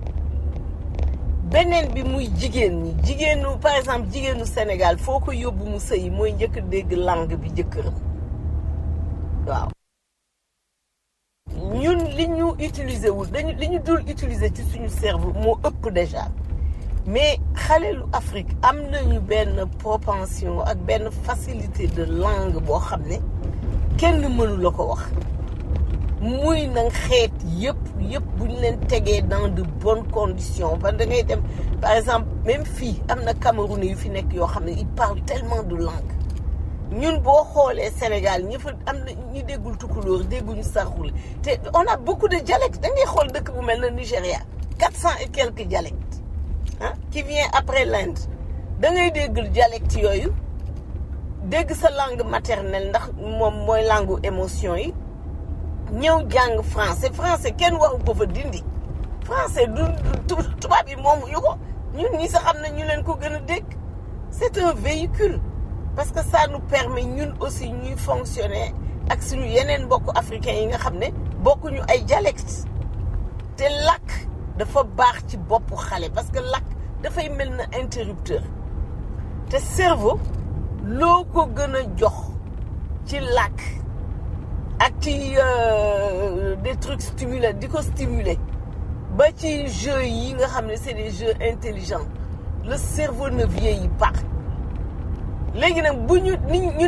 beneen bi muy jigéenu par exemple jigéenu Sénégal foo ko yóbbu mu sëyi mooy njëkk dégg langue bi jëkkëram waaw ñun li ñu utiliser wul li ñu dul utiliser ci suñu cerveau moo ëpp déjà mais xalelu Afrique am nañu benn propension ak benn facilité de langue boo xam ne kenn mënu la ko wax muy nag xeet yëpp bu ñu leen tegee dans de bonnes conditions ba da ngay dem par exemple même fii am na Camerounais yu fi nekk yoo xam ne ils parlent tellement de langue ñun boo xoolee Sénégal ñi fa am na ñu déggul tukulóor dégguñu sarxule te on a beaucoup de dialectes da ngay xool dëkk bu mel na Nigéria 400 et quelques dialectes ah qui vient après l'Inde da ngay dégg dialectes yooyu dégg sa langue maternelle ndax moom mooy langue émotion yi ñëw jàng français kenn waxu ko fa dindi français du tubaab yi moomu ñu ko ñun ñi sax xam na ñu leen ko gën a dégg c'est un véhicule parce que ça nous permet ñun aussi ñuy fonctionner ak suñu yeneen mbokku africains yi nga xam ne bokkuñu ay dialectes te làkk dafa baax ci boppu xale parce que làkk dafay mel na interrupteur te cerveau loo ko gën a jox ci làkk ak ci des trucs stimulés di ko stimuler ba ci jeux yi nga xam ne c'est des jeux intelligents le cerveau ne vieillit pas léegi nag bu ñun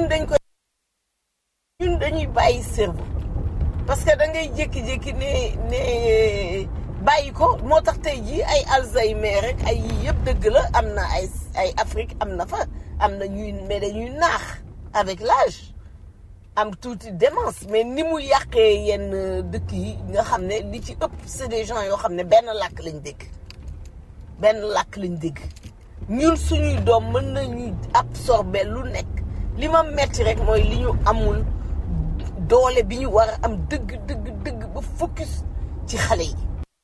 dañuy bàyyi cerveau parce que da ngay jékki-jékki ne bàyyi ko moo tax tey jii ay Alzheimer rek ay yii yëpp dëgg la am na ay Afrique am na fa am na ñuy mais dañuy naax avec l'âge am tuuti démence mais ni mu yàqee yenn dëkk yi nga xam ne li ci ëpp c'est des gens yoo xam ne benn làkk lañ dégg ñun suñuy doom mën nañu absorber lu nekk li ma metti rek mooy li ñu amul doole bi ñu war a am dëgg ba focus ci xale yi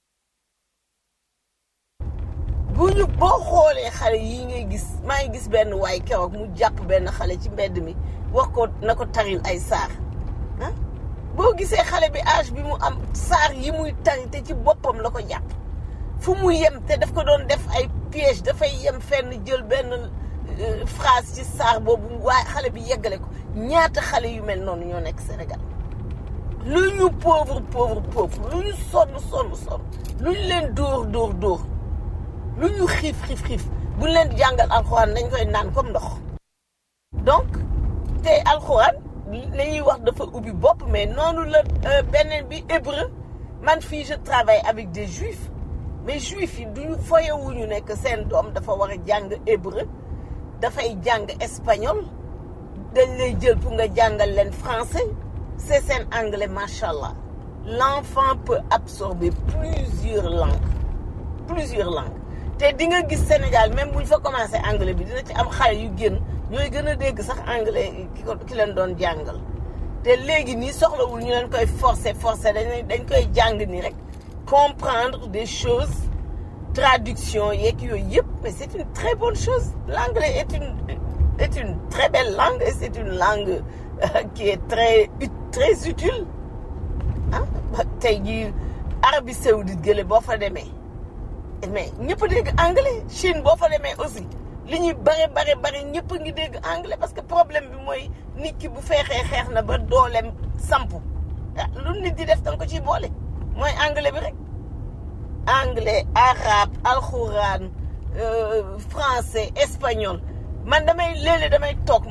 boo xoolee xale yi ngay gis maa ngi gis benn waay keroog mu jàpp benn xale ci mbedd mi wax ko na ko taril ay saar ah boo gisee xale bi âge bi mu am saar yi muy tari te ci boppam la ko jàpp fu mu yem te daf ko doon def ay piège dafay yem fenn jël benn phrase ci saar boobu waaye xale bi yeggale ko ñaata xale yu mel noonu ñoo nekk Sénégal lu ñu pauvre lu ñu sonn lu ñu leen dóor lu ñu xiif buñ leen di jàngal alxuraan dañ koy naan comme ndox donc te alxuraan lañuy wax dafa ubbi bopp mais noonu la beneen bi hébreu man fii je travaille avec des juifs mais juifs yi duñu foyewuñu ne que seen doom dafa war a jàng hébreu dafay jàng espagnol dañ lay jël pour nga jàngal leen français c'est seen anglais macha allah l'enfant peut absorber plusieurs langues te di nga gis Sénégal même bu ñu fa commencé anglais bi dina ci am xale yu génn ñooy gën a dégg sax anglais ki leen doon jàngal te léegi nii soxlawul ñu leen koy forcer dañ koy jàng ni rek comprendre des choses traduction yeeg yooyu yëpp mais c'est une très bonne chose l'anglais est une très belle langue et c'est une langue qui est très utile ah tey jii Arabie Saoudite gële boo fa demee mais ñëpp a dégg anglais Chine boo fa demee aussi li ñuy bari ñëpp a ngi dégg anglais parce que problème bi mooy nit ki bu feexee xeex na ba dooleem sampu lu nit di def danga ko ciy boole mooy anglais bi rek anglais arabe alxuraan français espagnol man léeg-léeg damay toog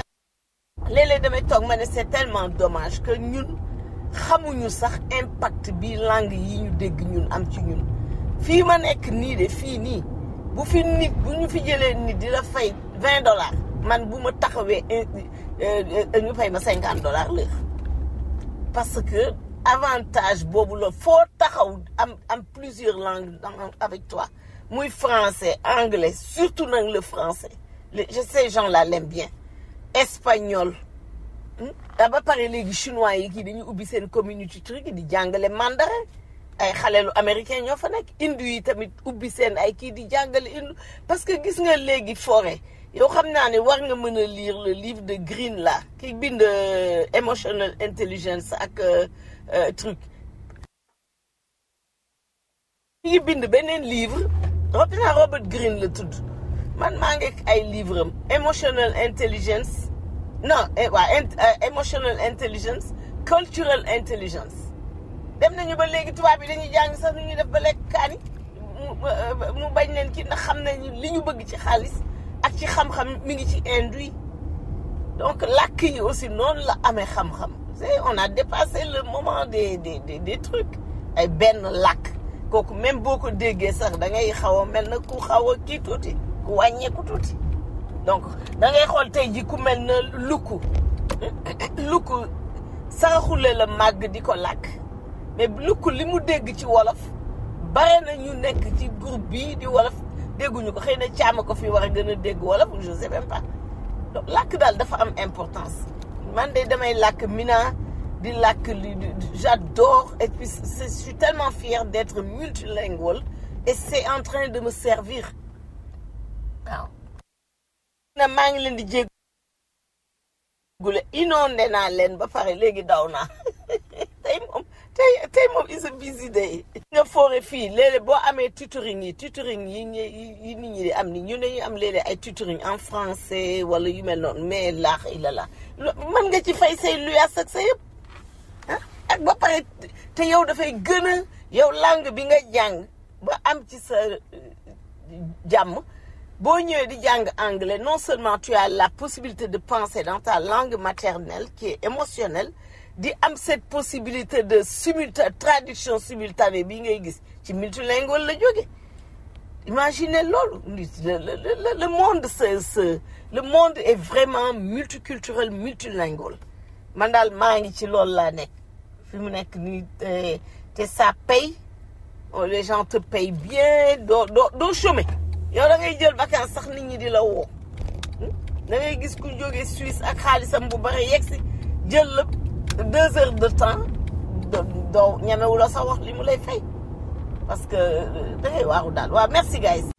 ma ne c'est tellement dommage que ñun xamuñu sax impact bi langue yi ñu dégg ñun am ci ñun fii ma nekk nii de fii nii bu ñu fi jëlee nit di la fay $20 man bu ma taxawee ñu fay ma $50 l'heure parce que avantage boobu la foo taxaw am plusieurs langues avec toi muy français anglais surtout nag le français ces gens-là l'aiment bien espagnol ba pare léegi chinois yi kii dañuy ubbi seen communauté truc di jàngale mandarin ay xaleelu américain ñoo fa nekk hindu yi tamit ubbi seen ay kii di jàngale hindu parce que gis nga léegi forêt yow xam naa ne war nga mën a lire le livre de Green là ki bind emotional intelligence ak truc ki bind beneen livre Robert Greene la tudd man maa ngi ay livre am emotional intelligence emotional intelligence cultural intelligence dem nañu ba léegi tubaab yi dañuy jàng sax nu ñuy def ba lekk kaani mu bañ leen kii ndax xam nañu li ñu bëgg ci xaalis ak ci xam-xam mi ngi ci induit donc làkk yi aussi noonu la amee xam-xam on a dépassé le moment des trucs ay benn làkk kooku même boo ko déggee sax da ngay xaw a mel na ku xaw a kii tuuti ku wàññeeku tuuti donc da ngay xool tey ji ku mel na lukku saraxule la màgg di ko làkk mais lukku li mu dégg ci wolof bare na ñu nekk ci groupe bii di wolof dégguñu ko xëy na caama ko fi war a gën a dégg wolof je sais même pas donc làkk daal dafa am importance man de damay làkk mina di làkk j'adore et puis je suis tellement fière d'être multilingual et c'est en train de me servir waaw na maa ngi leen di jéggule inondé naa leen ba pare léegi daw naa tey moom is a busy day nga foore fii léeg-léeg boo amee tutoring yi nit ñi di am ni ñu ne ñu am léeg-léeg ay tutoring en français wala yu mel noonu mais laax ila la mën nga ci fay say luyaas ak sa yëpp ak ba pare te yow dafay gën a yow langue bi nga jàng ba am ci sa jàmm boo ñëwee di jàng anglais non seulement tu as la possibilité de penser dans ta langue maternelle qui est émotionnelle di am cette possibilité de traduction simultanée bi ngay gis ci multilingual la jóge imaginez loolu le monde est vraiment multiculturel multilingual man daal maa ngi ci loolu laa nekk fi mu nekk nii te ça paye les gens te payent bien doo chômer yow da ngay jël vacances sax nit ñi di la woo da ngay gis ku jógee Suisse ak xaalisam bu bari yegsi jël la 2 heures de temps doo ñemewu la sax wax li mu lay fay parce que da ngay waaru daal waaw merci guys